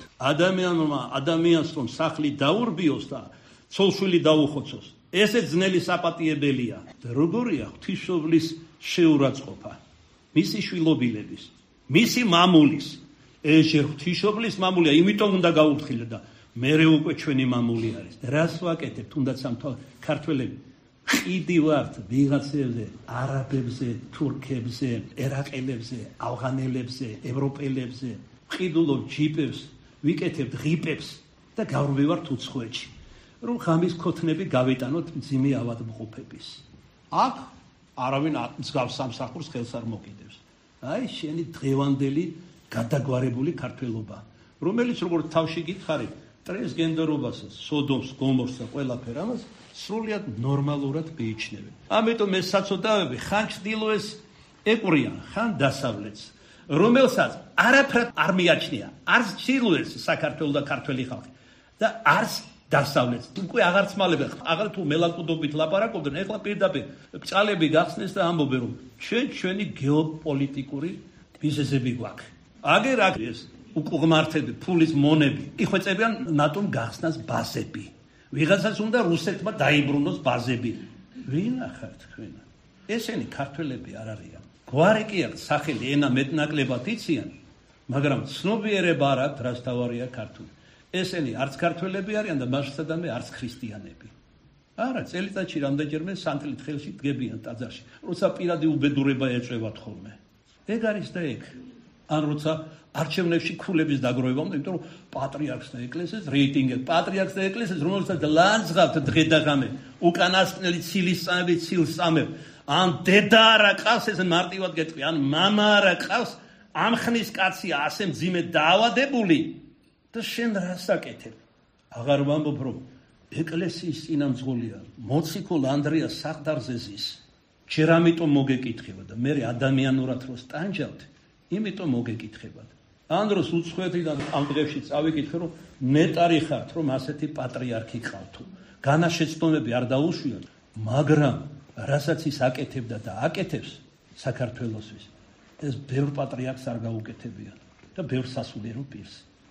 ადამიანს რომ სახლი დაურბიოს და ცოლშვილი დაუხოცოს. ესე ძნელი საპატიებელია. და როგორია ღვთისმშობლის შეურაცხყოფა? მისი შვილობილების, მისი მამულის. ეს ჯერ ღვთისმშობლის მამულია, იმიტომ უნდა გაუფრთხილოთ და მერე უკვე ჩვენი მამული არის. და რას ვაკეთებთ, თუნდაც ამ ქართველები? ყიდი ვართ ვიღაცებზე, არაბებზე, თურქებზე, ერაყელებზე, ავღანელებზე, ევროპელებზე, ყიდულობ ჯიპებს, ვიკეთებთ ღიპებს და გავრბევართ უცხოეთში. რომ ღამის ქოთნები გავეტანოთ მძიმე ავადმყოფების. აქ არავინ მსგავს სამსახურს ხელს არ მოკიდებს. აი შენი დღევანდელი გადაგვარებული ქართველობა, რომელიც როგორც თავში გითხარით, ტრანსგენდერობასაც, სოდომს, გომორს და ყველაფერ ამას სრულიად ნორმალურად მიიჩნევენ. ამიტომ ეს საწოდავები ხან ჩრდილოეთს ეკვრიან, ხან დასავლეთს, რომელსაც არაფრად არ მიაჩნია, არც ჩრდილოეთს საქართველოს და ქართველი ხალხი და არც დასავლეთს. უკვე აღარც მალებენ, აღარ თუ მელაკუდობით ლაპარაკობდნენ, ეხლა პირდაპირ ბჭალები გახსნეს და ამბობენ, რომ ჩვენი გეოპოლიტიკური მიზეზები გვაქვს. აგერ ეს უკუღმართები, ფულის მონები, იხვეწებიან ნატომ გახსნას ბაზები. ვიღაცას უნდა რუსეთმა დაიბრუნოს ბაზები. ვინ ახარ თქვენ? ესენი ქართველები არ არიან. გვარი კი აქვს სახელი, ენა მეტნაკლებად იციან, მაგრამ ცნობიერება არ აქვს, რაც თავარია ქართული. ესენი არც ქართველები არიან და მასშტაბამდე არც ქრისტიანები. არა, წელიწადში რამდენჯერმე სანთლით ხელში დგებიან ტაძარში, როცა პირადი უბედურება ეწევათ ხოლმე. ეგ არის და ეგ. ან როცა არჩევნებში ქულების დაგროვება უნდა, იმიტომ რომ პატრიარქს და ეკლესიას რეიტინგი, პატრიარქს და ეკლესიას, რომელსაც ლანძღავთ დღე და ღამე, უკანასკნელი ცილისწამები ცილსწამებ, ან დედა არა ყავს, ეს მარტივად გეტყვი, ან მამა არა ყავს, ამხნის კაცია ასე მძიმე დაავადებული და შენ რას აკეთებ? აღარ ვამბობ, რომ ეკლესიის წინამძღოლია, მოციქულ andrias საყდარზე ზის. ჯერ ამიტომ მოგეკითხება და მე ადამიანურად რო სტანჯავთ, იმიტომ მოგეკითხებათ. ან დროს უცხოეთიდან ამ დღეებში წავიკითხე, რომ ნეტარი ხართ, რომ ასეთი პატრიარქი ყავთო. განაშეცდომები არ დაუშვიოთ, მაგრამ რასაც ის აკეთებდა და აკეთებს საქართველოსთვის, ეს ბევრ პატრიარქს არ გაუკეთებია და ბევრ სასულიერო პირს.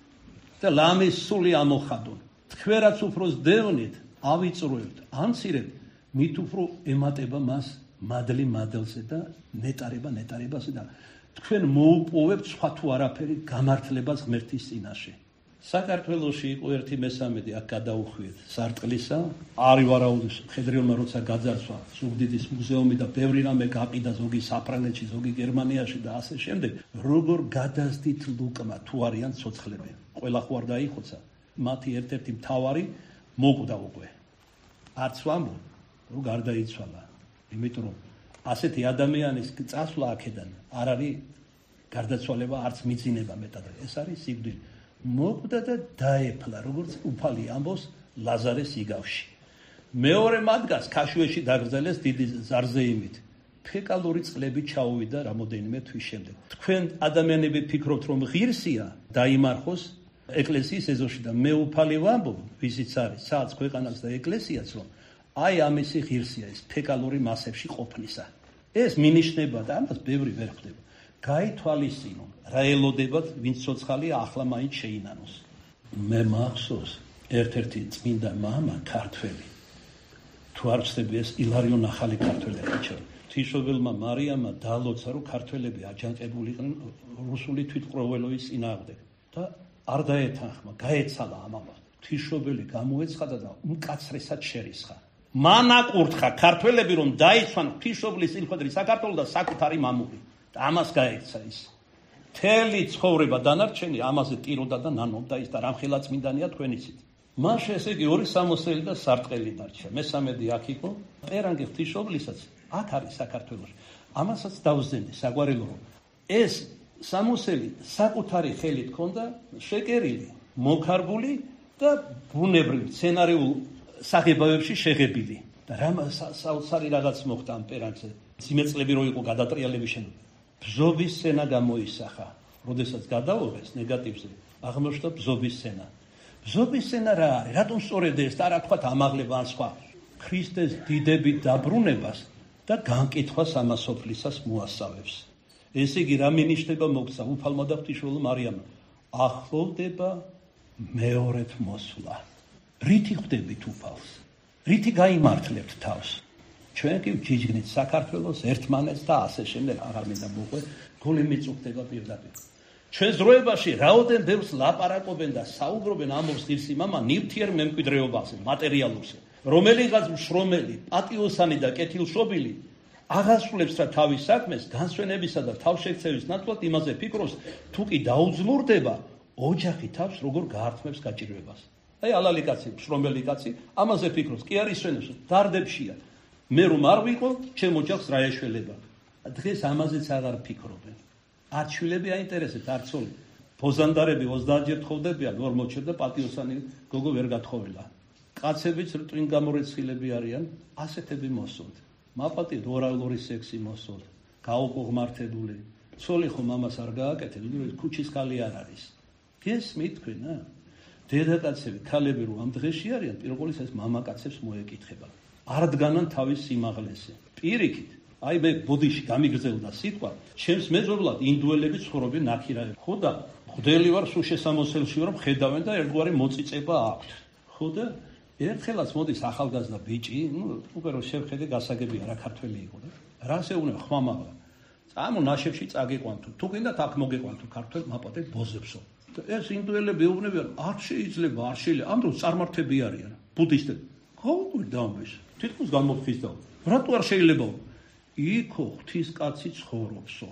და ლამის სული ამოხადონ. თქვენაც უფრო ზდევნით, ავიწროებთ, ამცირებთ, მით უფრო ემატება მას მადლი მადელზე და ნეტარებაზე და თქვენ მოუპოვებთ სხვა თუ არაფერი გამართლებას ღმერთის წინაშე. საქართველოში იყო 1/3 აქ გადაუხვიეთ სარტყლისა, არის ვარაუდის მხედრიელმა როცა გაძარცვა ზუგდიდის მუზეუმი და ბევრი რამე გაყიდა, ზოგი საფრანგეთში, ზოგი გერმანიაში და ასე შემდეგ, როგორ გადასდით ლუკმა თუ არიან ცოცხლები. ყველა ხო არ დაიხოცა, მათი ერთ-ერთი მთავარი მოკვდა უკვე. არც ვამბობ, რომ გარდაიცვალა, იმიტომ რომ ასეთი ადამიანის წასვლა აქედან არ არის გარდაცვალება, არც მიძინება მეტად. ეს არის სიკვდილი. მოკვდა და დაეფლა, როგორც უფალი ამბობს ლაზარეს იგავში. მეორე მათგანს ქაშვეში დაგრძელეს დიდი ზარზეიმით. ფეკალური წყლები ჩაუვიდა რამოდენიმე თვის შემდეგ. თქვენ ადამიანები ფიქრობთ, რომ ღირსია დაიმარხოს ეკლესიის ეზოში და მე უფალი ვამბობ, ვისიც არის, სადაც ქვეყანაც და ეკლესიაც, რომ აი ამისი ღირსია ეს ფეკალური მასებში ყოფნისა. ეს მინიშნება და ამას ბევრი ვერ ხვდება. გაითვალისწინონ, რა ელოდებათ, ვინც ცოცხალი ახლა მაინც შეინანოს. მე მახსოვს ერთ-ერთი წმინდა მამა ქართველი. თუ არ ვცდები ეს ილარიონ ახალი ქართველი ხიჩა. თვისობელმა მარიამმა დაალოცა, რომ ქართველები აჯანყებულიყვნენ რუსული თვითმკვლელობის წინააღმდეგ და არ დაეთანხმა, გაეცალა ამამა. თვისობელი გამოეცხადა და უმკაცრესად შერისხა. მან აკურთხა ქართველები, რომ დაიცვან ღვთისმშობლის წინხვედრი საქართველოს და საკუთარი მამული. და ამას გაეცა ის. მთელი ცხოვრება დანარჩენი ამაზე ტიროდა და ნანობდა ის და რამხელა წმინდანია თქვენ იცით. მაშ ესე იგი 2 სამოსელი და სარტყელი დარჩა. მესამედი აქ იყო. პერანგი ღვთისმშობლისაც აქ არის საქართველოში. ამასაც დავსდენდი საგვარელო, რომ ეს სამოსელი საკუთარი ხელით ჰქონდა შეკერილი, მოქარგული და ბუნებრივ სცენარიულ საღებავებში შეღებილი. და რამ საოცარი რაღაც მოხდა ამ პერანგზე. სიმეწლები რო იყო გადატრიალების შემდეგ. ბზობის სცენა გამოისახა. როდესაც გადაუღეს ნეგატივზე, აღმოჩნდა ბზობის სცენა. ბზობის სცენა რა არის? რატომ სწორედ ეს და რა თქვა ამაღლება ან სხვა? ქრისტეს დიდებით დაბრუნებას და განკითხვას ამასოფლისას მოასწავებს. ესე იგი რა მინიშნება მოგცა უფალმა და ღვთისმშობლმა მარიამმა? ახლოვდება მეორედ მოსვლა. რითი ხვდებით უფალს? რითი გაიმართლებთ თავს? ჩვენ კი ვჯიჯგნით საქართველოს ერთმანეთს და ასე შემდეგ, აღარ მინდა მოყვე, გული მიწუხდება პირდაპირ. ჩვენ ზროებაში რაოდენ ბევრს ლაპარაკობენ და საუბრობენ ამობს ღირსი მამა ნივთიერ მემკვიდრეობაზე, მატერიალურზე. რომელიღაც მშრომელი, პატიოსანი და კეთილშობილი აღასრულებს რა თავის საქმეს, განსვენებისა და თავშექცევის ნაცვლად იმაზე ფიქრობს, თუ კი დაუძლურდება, ოჯახი თავს როგორ გაართმევს გაჭირვებას. აი ალალი კაცი, მშრომელი კაცი, ამაზე ფიქრობს, კი არის სვენებს, დარდებშია. მე რომ არ ვიყო, ჩემ ოჯახს რა ეშველება. დღეს ამაზეც აღარ ფიქრობენ. არ შვილები აინტერესებს, არ ცოლი. ბოზანდარები 30-ჯერ თხოვდებიან, 40-ჯერ და პატიოსანი გოგო ვერ გათხოვილა. კაცებიც რტვინ გამორეცხილები არიან, ასეთები მოსულთ. მაპატი ორალური სექსი მოსულთ. გაუყუღმართებული. ცოლი ხო მამას არ გააკეთებს, ქუჩის ხალი არ არის. გესმით თქვენ, ა? დედაკაცები, ქალები რომ ამ დღეში არიან, პირველ ყოვლისა ეს მამაკაცებს მოეკითხება. არ დგანან თავის სიმაღლეზე. პირიქით, აი მე ბოდიში გამიგრძელდა სიტყვა, ჩემს მეზობლად ინდუელები ცხოვრობენ ნაქირავები. ხო და ღვდელი ვარ სულ შესამოსელში რომ ხედავენ და ერთგვარი მოწიწება აქვთ. ხო და ერთხელაც მოდის ახალგაზრდა ბიჭი, უკვე რომ შევხედე გასაგებია რა ქართველი იყო და რას ეუბნება ხმამაღლა. წამო ნაშებში წაგეყვან თუ. თუ გინდათ აქ მოგეყვან თუ ქართველ მაპატე ბოზებსო. ეს ინდუელები ეუბნებიან, არ შეიძლება, არ შეიძლება. ამ დროს წარმართები არიან, ბუდისტები. გაუკვირდა ამის. თითქოს გამოფხიზ და რატო არ შეიძლება? იქო ღვთის კაცი ცხოვრობსო.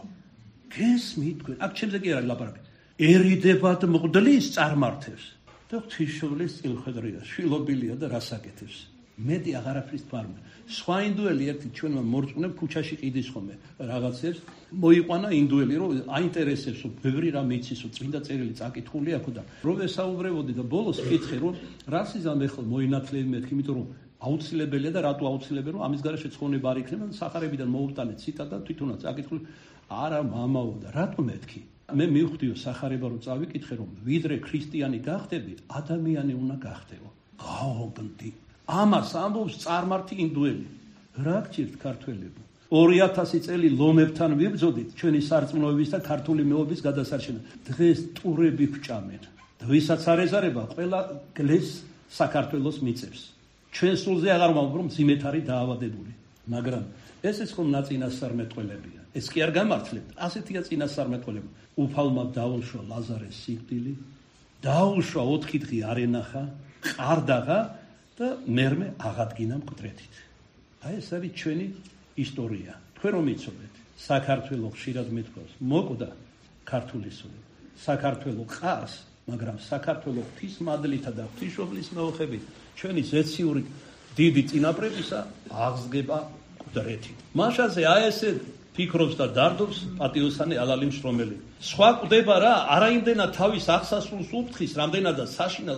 გესმით თქვენ? აქ ჩემზე კი არის ლაპარაკი. ერიდებად მღვდლის წარმართებს და ღვთისმშობლის წილხვედრია, შვილობილია და რასაკეთებს. მეტი აღარაფრის თვარმა. სხვა ინდუელი ერთი ჩვენმა მორწმუნემ ქუჩაში ყიდის ხოლმე რაღაცებს, მოიყვანა ინდუელი, რომ აინტერესებს, რომ ბევრი რამ იცის, რომ წმინდა წერილი წაკითხული აქვს და რომ ესაუბრებოდი და ბოლოს კითხე, რომ რას იზამ ეხლა მოინათლები მეთქი, იმიტომ რომ აუცილებელია და რატო აუცილებელია, რომ ამის გარეშე ცხოვრება არ იქნება და სახარებიდან მოუტანეთ ციტატა და თვითონაც წაკითხული. არა მამაო და რატო მეთქი? მე მივხვდიო სახარება რომ წავიკითხე, რომ ვიდრე ქრისტიანი გახდები, ადამიანი უნდა გახდეო. გაოგნდი. ამას ამბობს წარმართი ინდუელი. რა გჭირთ ქართველებო? 2000 წელი ლომებთან ვიბრძოდით ჩვენი სარწმუნოების და ქართული მეობის გადასარჩენად. დღეს ტურები ვჭამენ. ვისაც არ ეზარება, ყველა გლეს საქართველოს მიწებს. ჩვენ სულზე აღარ ვამბობ, რომ მძიმედ არის დაავადებული. მაგრამ ესეც ხომ ნაწინასწარმეტყველებია. ეს კი არ გამართლებთ. ასეთია წინასწარმეტყველება. უფალმა დაუშვა ლაზარეს სიკვდილი, დაუშვა 4 დღე არ ენახა, ყარდაღა და მერმე აღადგინა მკვდრეთით. აი ეს არის ჩვენი ისტორია. თქვენ რომ იცოდეთ, საქართველო ხშირად მეთქვას, მოკვდა ქართული სული. საქართველო ყავს, მაგრამ საქართველო ღვთის მადლითა და ღვთისმშობლის მეოხებით ჩვენი ზეციური დიდი წინაპრებისა აღსგება მკვდრეთით. მაშაზე აი ესე ფიქრობს და დარდობს პატიოსანი ალალი მშრომელი. სხვა კვდება რა, არა იმდენად თავის აღსასრულს უფთხის, რამდენადაც საშინელ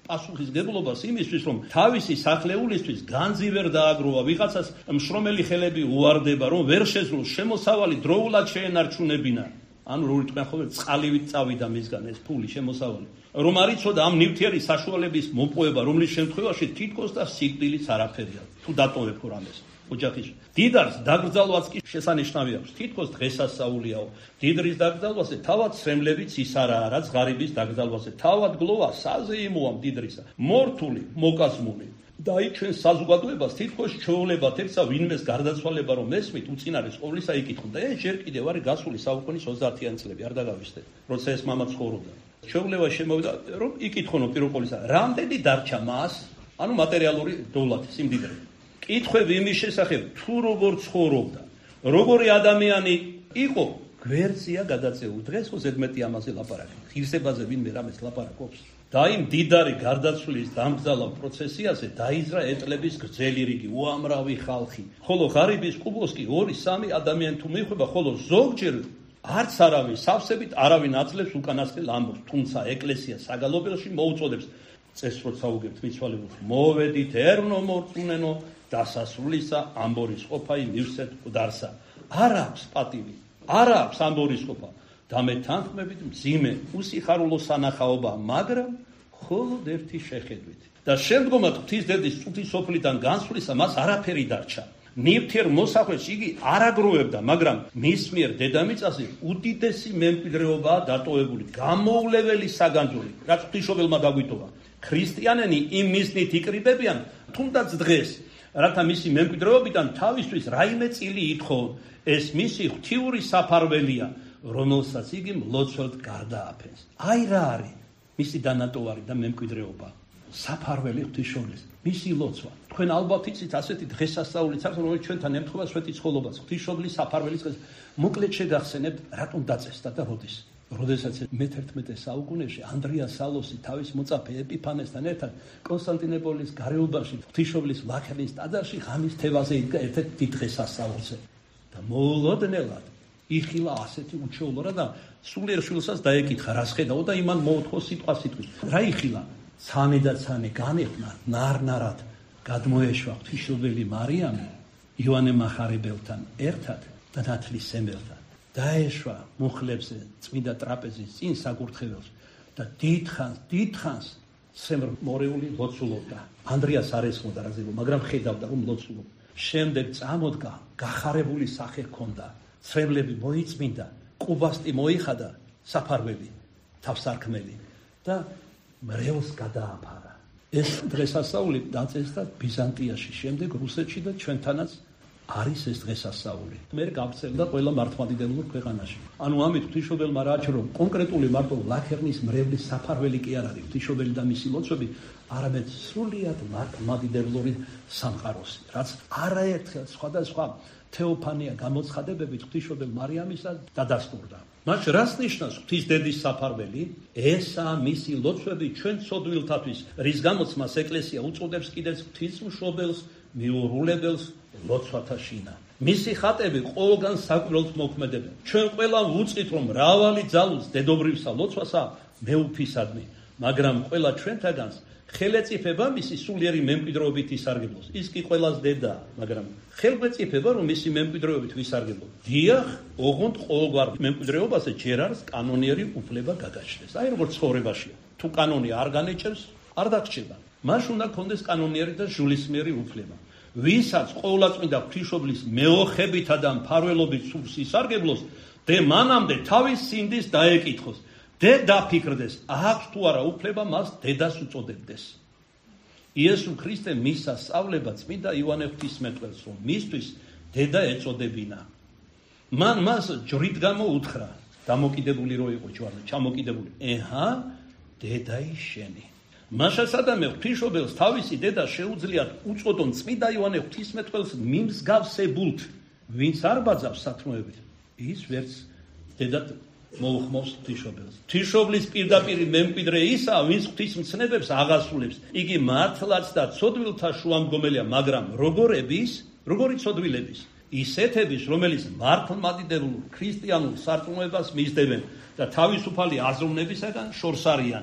პასუხისგებლობას იმისთვის, რომ თავისი სახლეულისთვის განძი ვერ დააგროვა, ვიღაცას მშრომელი ხელები უარდება, რომ ვერ შეძლოს შემოსავალი დროულად შეენარჩუნებინა. ანუ როგორ თქვენ ხოლმე წყალივით წავიდა მისგან ეს ფული შემოსავალი. რომ არ იცოდა ამ ნივთიერი საშუალების მოპოვება, რომლის შემთხვევაში თითქოს და სიკვდილიც არაფერია. თუ დატოვებ რამეს ოჯახის დიდარს დაკრძალვაც კი შესანიშნავი აქვს. თითქოს დღესასწაულიაო. დიდრის დაკრძალვაზე თავად სრემლებიც ის არაა, რაც ღარიბის დაკრძალვაზე. თავად გლოვა საზეიმოა დიდრისა. მორთული, მოკაზმული. და აი ჩვენ საზოგადოებას თითქოს ჩვეულებათ ერთსა ვინმეს გარდაცვალება რომ ესმით უწინარეს ყოვლისა იკითხონ და ეს ჯერ კიდევ არის გასული საუკუნის 30-იანი წლები არ დაგავიწყდეთ როცა ეს მამა ცხოვრობდა. ჩვეულება შემოვიდა რომ იკითხონო პირველ ყოვლისა რამდენი დარჩა მას ანუ მატერიალური დოვლათი სიმდიდრე. კითხვები იმის შესახებ თუ როგორ ცხოვრობდა როგორი ადამიანი იყო გვერდზეა გადაწეული. დღეს ხო ზედმეტი ამაზე ლაპარაკი. ღირსებაზე ვინმე რამეს ლაპარაკობს. და იმ დიდარი გარდაცვლის დამგზავრ პროცესიაზე დაიზრა ეტლების გრძელი რიგი, უამრავი ხალხი. ხოლო ღარიბის კუბოს კი 2-3 ადამიანი თუ მიხვება, ხოლო ზოგჯერ არც არავინ სავსებით არავინ აძლევს უკანასკნელ ამბობს, თუმცა ეკლესია საგალობელში მოუწოდებს წესს როცა უგებთ მიცვალებულს, მოვედით ერნო მორწმუნენო დასასრულისა ამბორის ყოფაი მივსეთ მკვდარსა. არ აქვს პატივი, არ აქვს ამბორის ყოფა. და მე თანხმებით მძიმე უსიხარულო სანახაობა, მაგრამ მხოლოდ ერთი შეხედვით. და შემდგომად ღვთისდედის წუთი სოფლიდან განსვლისა მას არაფერი დარჩა. ნივთიერ მოსახვეც იგი არ აგროვებდა, მაგრამ მის მიერ დედამიწაზე უდიდესი მემკვიდრეობაა დატოვებული, გამოვლეველი საგანძური, რაც ღვთისმშობელმა დაგვიტოვა. ქრისტიანები იმ მიზნით იკრიბებიან, თუნდაც დღეს, რათა მისი მემკვიდრეობიდან თავისთვის რაიმე წილი ითხოვ. ეს მისი ღვთიური საფარველია, რომელსაც იგი მლოცველთ გარდააფენს. აი რა არის მისი დანატოვარი და მემკვიდრეობა. საფარველი ღვთისმშობლის, მისი ლოცვა. თქვენ ალბათ იცით ასეთი დღესასწაულიც აქვს, რომელიც ჩვენთან ემთხვევა სვეტიცხოვლობას. ღვთისმშობლის საფარველის დღეს მოკლედ შეგახსენებთ, რატომ დაწესდა და როდის. როდესაც მე-11 საუკუნეში ანდრია სალოსი თავის მოწაფე ეპიფანესთან ერთად კონსტანტინოპოლის გარეუბანში ღვთისმშობლის ლაქერნის ტაძარში ღამის თევაზე იდგა ერთ-ერთ დიდ დღესასწაულზე. და მოულოდნელად იხილა ასეთი უჩვეულო და სულიერ შვილსაც დაეკითხა რა შეხედაო და იმან მოუთხო სიტყვა სიტყვით. რა იხილა? ცამი და ცამი განიხნა ნარნარად გადმოეშვა ღვთისმშობელი მარიამი იოანე მახარებელთან ერთად და ნათლისმცემელთან. დაეშვა მუხლებზე წმინდა ტრაპეზის წინ საკურთხეველს და დიდხანს სემრ მორეული ლოცულობდა. ანდრიას არ ესხმოდა რაზეო, მაგრამ ხედავდა რომ ლოცულობდა. შემდეგ წამოდგა, გახარებული სახე ჰქონდა. ცრემლები მოიწმინდა, კუბასტი მოიხადა, საფარველი, თავსარქმელი და მრევლს გადააფარა. ეს დღესასწაული დაწესდა ბიზანტიაში, შემდეგ რუსეთში და ჩვენთანაც არის ეს დღესასწაული. მე გავრცელდა ყველა მართლმადიდებლურ ქვეყანაში. ანუ ამით ღვთისმშობელმა რა აჩვენა, რომ კონკრეტული მარტო ლაქერნის მრევლის საფარველი კი არ არის ღვთისმშობელი და მისი ლოცვები, არამედ სრულიად მართლმადიდებლური სამყაროსი, რაც არაერთხელ სხვადასხვა თეოფანია გამოცხადებებით ღვთისმშობელ მარიამისა დადასტურდა. მას რას ნიშნავს ღვთისდედის საფარველი? ესაა მისი ლოცვები ჩვენ ცოდვილთათვის, რის გამოც მას ეკლესია უწოდებს კიდეც ღვთისმშობელს მიურულებელს ლოცვათა შინა. მისი ხატები ყველგან საკვირველთ მოქმედებენ. ჩვენ ყველა ვუწყით, რომ მრავალი ძალუს დედობრივსა ლოცვასა მეუფისადმი, მაგრამ ყველა ჩვენთაგანს ხელეწიფება მისი სულიერი მემკვიდრეობით ისარგებლოს. ის კი ყველას დედაა, მაგრამ ხელგვეწიფება რომ მისი მემკვიდრეობით ვისარგებლოს. დიახ, ოღონდ ყოველგვარ მემკვიდრეობაზე ჯერ არის კანონიერი უფლება გადაჭდეს. აი როგორც ცხოვრებაშია. თუ კანონი არ განეჭერს, არ დაგჭირდა. მას უნდა კონდეს კანონიერი და ჟულისმიერი უფლება. ვისაც ყოვლადწმინდა ღვთისმშობლის მეოხებითა და მფარველობით სურს ისარგებლოს, დე მანამდე თავის სინდის დაეკითხოს. დე დაფიქრდეს, აქვს თუ არა უფლება მას დედას უწოდებდეს. იესო ქრისტე მისცა სწავლება წმინდა იოანე ღვთისმეტყველს, რომ მისთვის დედა ეწოდებინა. მან მას ჯვრით გამოუთხრა, დამოკიდებული რო იყო ჯვარი, ჩამოკიდებული. ეჰა, დედაი შენი. მაშასადამე ღვთისმშობელს თავისი დედა შეუძლიათ უწოდონ წმინდა იოანე ღვთისმეტყველს მიმსგავსებულთ, ვინც არ ბაძავს სათნოებით, ის ვერც დედად მოუხმობს ღვთისმშობელს. ღვთისმშობლის პირდაპირ მემკვიდრე ისაა, ვინც ღვთისმცნებებს აღასრულებს. იგი მართლაც და ცოდვილთა შუამდგომელია, მაგრამ როგორი ცოდვილების? ისეთების, რომელიც მართლმადიდებლურ ქრისტიანულ სარწმუნოებას მისდევენ და თავისუფალი აზროვნებისაგან შორს არიან.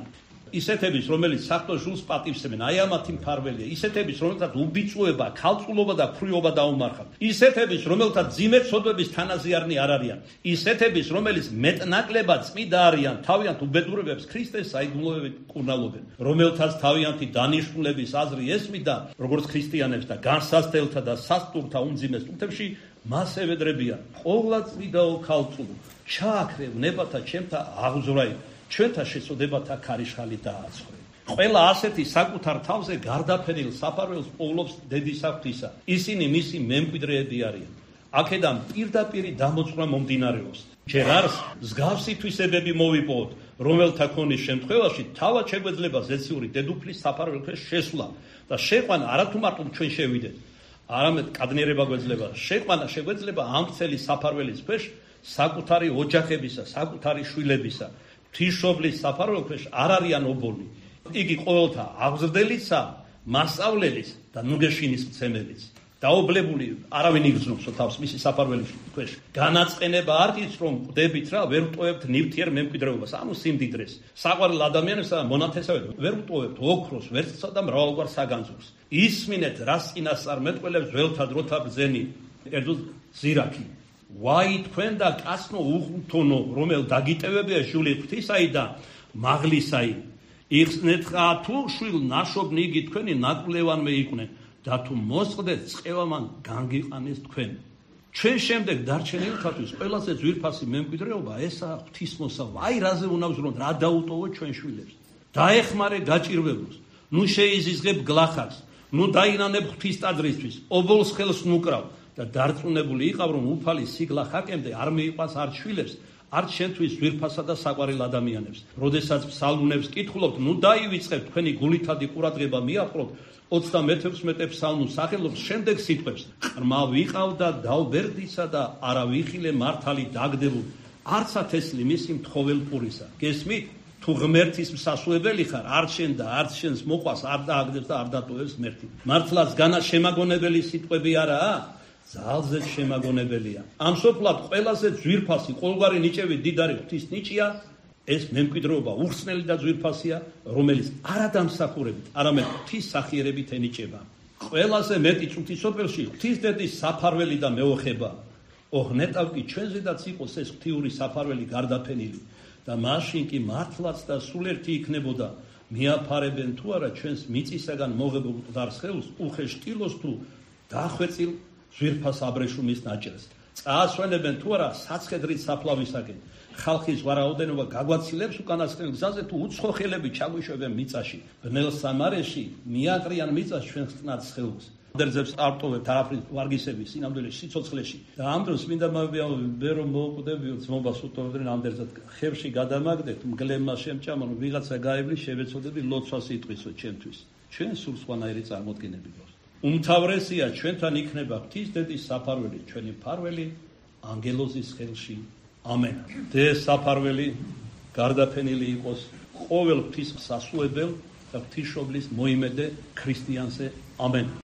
ისეთების, რომელიც საღვთო ჟულს პატივსებენ, აი ამათი მფარველია. ისეთების, რომელთაც უბიწუება, ქალწულობა და ფრიობა დაუმარხავთ. ისეთების, რომელთაც ძიმებსოდვების თანაზიარნი არ არიან. ისეთების, რომელიც მეტნაკლებად წმიდა არიან, თავიანთ უბედურებებს ქრისტეს საიდუმლოებით კურნალობენ. რომელთაც თავიანთი დანიშნულების აზრი ესმიდა, როგორც ქრისტიანებს და განსასწრელთა და სასტურთა უმძიმეს ტუტებში, მას ევედრებიან. ყოვლა წმიდაო ქალწულო, ჩააქრევ ნებათა ჩემთა აღზრაი. ჩვენთა შეწოდებათა ქარიშხალი დააცხრე. ყველა ასეთი საკუთარ თავზე გარდაფერილ საფარველს პოულობს დედის ღვთისა. ისინი მისი მემკვიდრეები არიან. აქედან პირდაპირი დამოწვრა მომდინარეობს. ჯერ არს მსგავსი თვისებები მოვიპოვოთ, რომელთა ქონის შემთხვევაში თავად შეგვეძლება ზეციური დედუფლის საფარველქვეშ შესვლა და შეყვანა არათუ მარტო ჩვენ შევიდეთ, არამედ კადნიერება გვეძლება. შეყვანა შეგვეძლება ამ ვრცელი საფარველის ქვეშ საკუთარი ოჯახებისა, საკუთარი შვილებისა. ღვთისმშობლის საფარველქვეშ არ არიან ობოლი. იგი ყოველთა აღზრდელისა, მასწავლელის და ნუგეშინის მცემელიც. დაობლებული არავინ იგრძნობს თავს მისი საფარველის ქვეშ. განაწყენება არ იცს რომ ყვდებით რა, ვერ ვტოვებთ ნივთიერ მემკვიდრეობას, ანუ სიმდიდრეს. საყვარელ ადამიანებსა და მონათესავებს ვერ ვტოვებთ ოქროს, ვერცხლსა და მრავალგვარ საგანძურს. ისმინეთ რას წინასწარმეტყველებს ველთა დროთა ბრძენი, კერძოდ ზირაქი. ვაი თქვენ და კაცნო უღრუთონო, რომელ დაგიტევებია ჟული ღვთისაი და მაღლისაი. იხსნეთხა თუ შვილ ნაშობნი იგი თქვენი ნაკვლევანმე იყვნენ და თუ მოსყდეთ წყევამან განგიყანეს თქვენ. ჩვენ შემდეგ დარჩენილთათვის ყველაზე ძვირფასი მემკვიდრეობა ესაა ღვთისმოსავლა. აი რაზე უნდა ვზრუნოთ, რა დაუტოვოთ ჩვენ შვილებს. დაეხმარე გაჭირვებულს, ნუ შეიზიზღებ გლახაკს, ნუ დაინანებ ღვთის ტაძრისთვის, ობოლს ხელს ნუკრავ და დარწმუნებული იყავ რომ უფალი სიგლა ხაკემდე არ მეიყვანს არ შვილებს, არ შენთვის ძვირფასა და საყვარელ ადამიანებს. როდესაც ფსალმუნებს კითხულობთ, ნუ დაივიწყებთ თქვენი გულითადი ყურადღება მიაპყრობთ 31 ფსალმუს სახელობს შემდეგ სიტყვებს. ყრმა ვიყავ და დავბერდისა და არა ვიხილე მართალი დაგდებულ. არცა თესლი მისი მთხოველ პურისა. გესმით? თუ ღმერთის მსასუებელი ხარ, არ შენ და არ შენს მოყვას არ დააგდებს და არ დატოვებს ღმერთი. მართლაც განა შემაგონებელი სიტყვები არაა? ძალზე შემაგონებელია. ამ სოფლად ყველაზე ძვირფასი ყოველგვარი ნიჭები დიდარი ღვთის ნიჭია, ეს მემკვიდრეობა უხსნელი და ძვირფასია, რომელიც არა დამსახურებით, არამედ ღვთის სახიერებით ენიჭება. ყველაზე მეტი წუთი სოფელში ღვთის დედის საფარველი და მეოხება. ოღ ნეტავ კი ჩვენზედაც იყოს ეს ღვთიური საფარველი გარდაფენილი და მაშინ კი მართლაც და სულ ერთი იქნებოდა. მიაფარებენ თუ არა ჩვენს მიწისაგან მოღებულ მკვდარ სხეულს, უხეშ ტილოს თუ დახვეწილ ძვირფას აბრეშუმის ნაჭერს. წაასვენებენ თუ არა საცხედრით საფლავისაკენ. ხალხის ვარაუდენობა გაგვაცილებს უკანასკნელ გზაზე თუ უცხო ხელები ჩაგვიშვებენ მიწაში. ბნელ სამარეში მიაკრიან მიწას ჩვენ ხნად სხეულს. ანდერძებს არტოვებთ არაფრის ვარგისების სინამდვილეში სიცოცხლეში. და ამ დროს მინდა მე რომ მოუკვდებიო ძმობას უტოვებდნენ ანდერძად ხევში გადამაგდეთ, მგლემმა შემჭამა რომ ვიღაცა გაევლი შევეცოდები ლოცვა სიტყვისო ჩემთვის. ჩვენ სულ სხვანაირი წარმოდგენები გვაქვს. უმთავრესია ჩვენთან იქნება ღვთის დედის საფარველი, ჩვენი მფარველი ანგელოზის ხელში. ამენ. დედის საფარველი გარდაფენილი იყოს ყოველ ღვთის სასუებელ და ღვთისმშობლის მოიმედე ქრისტიანზე. ამენ.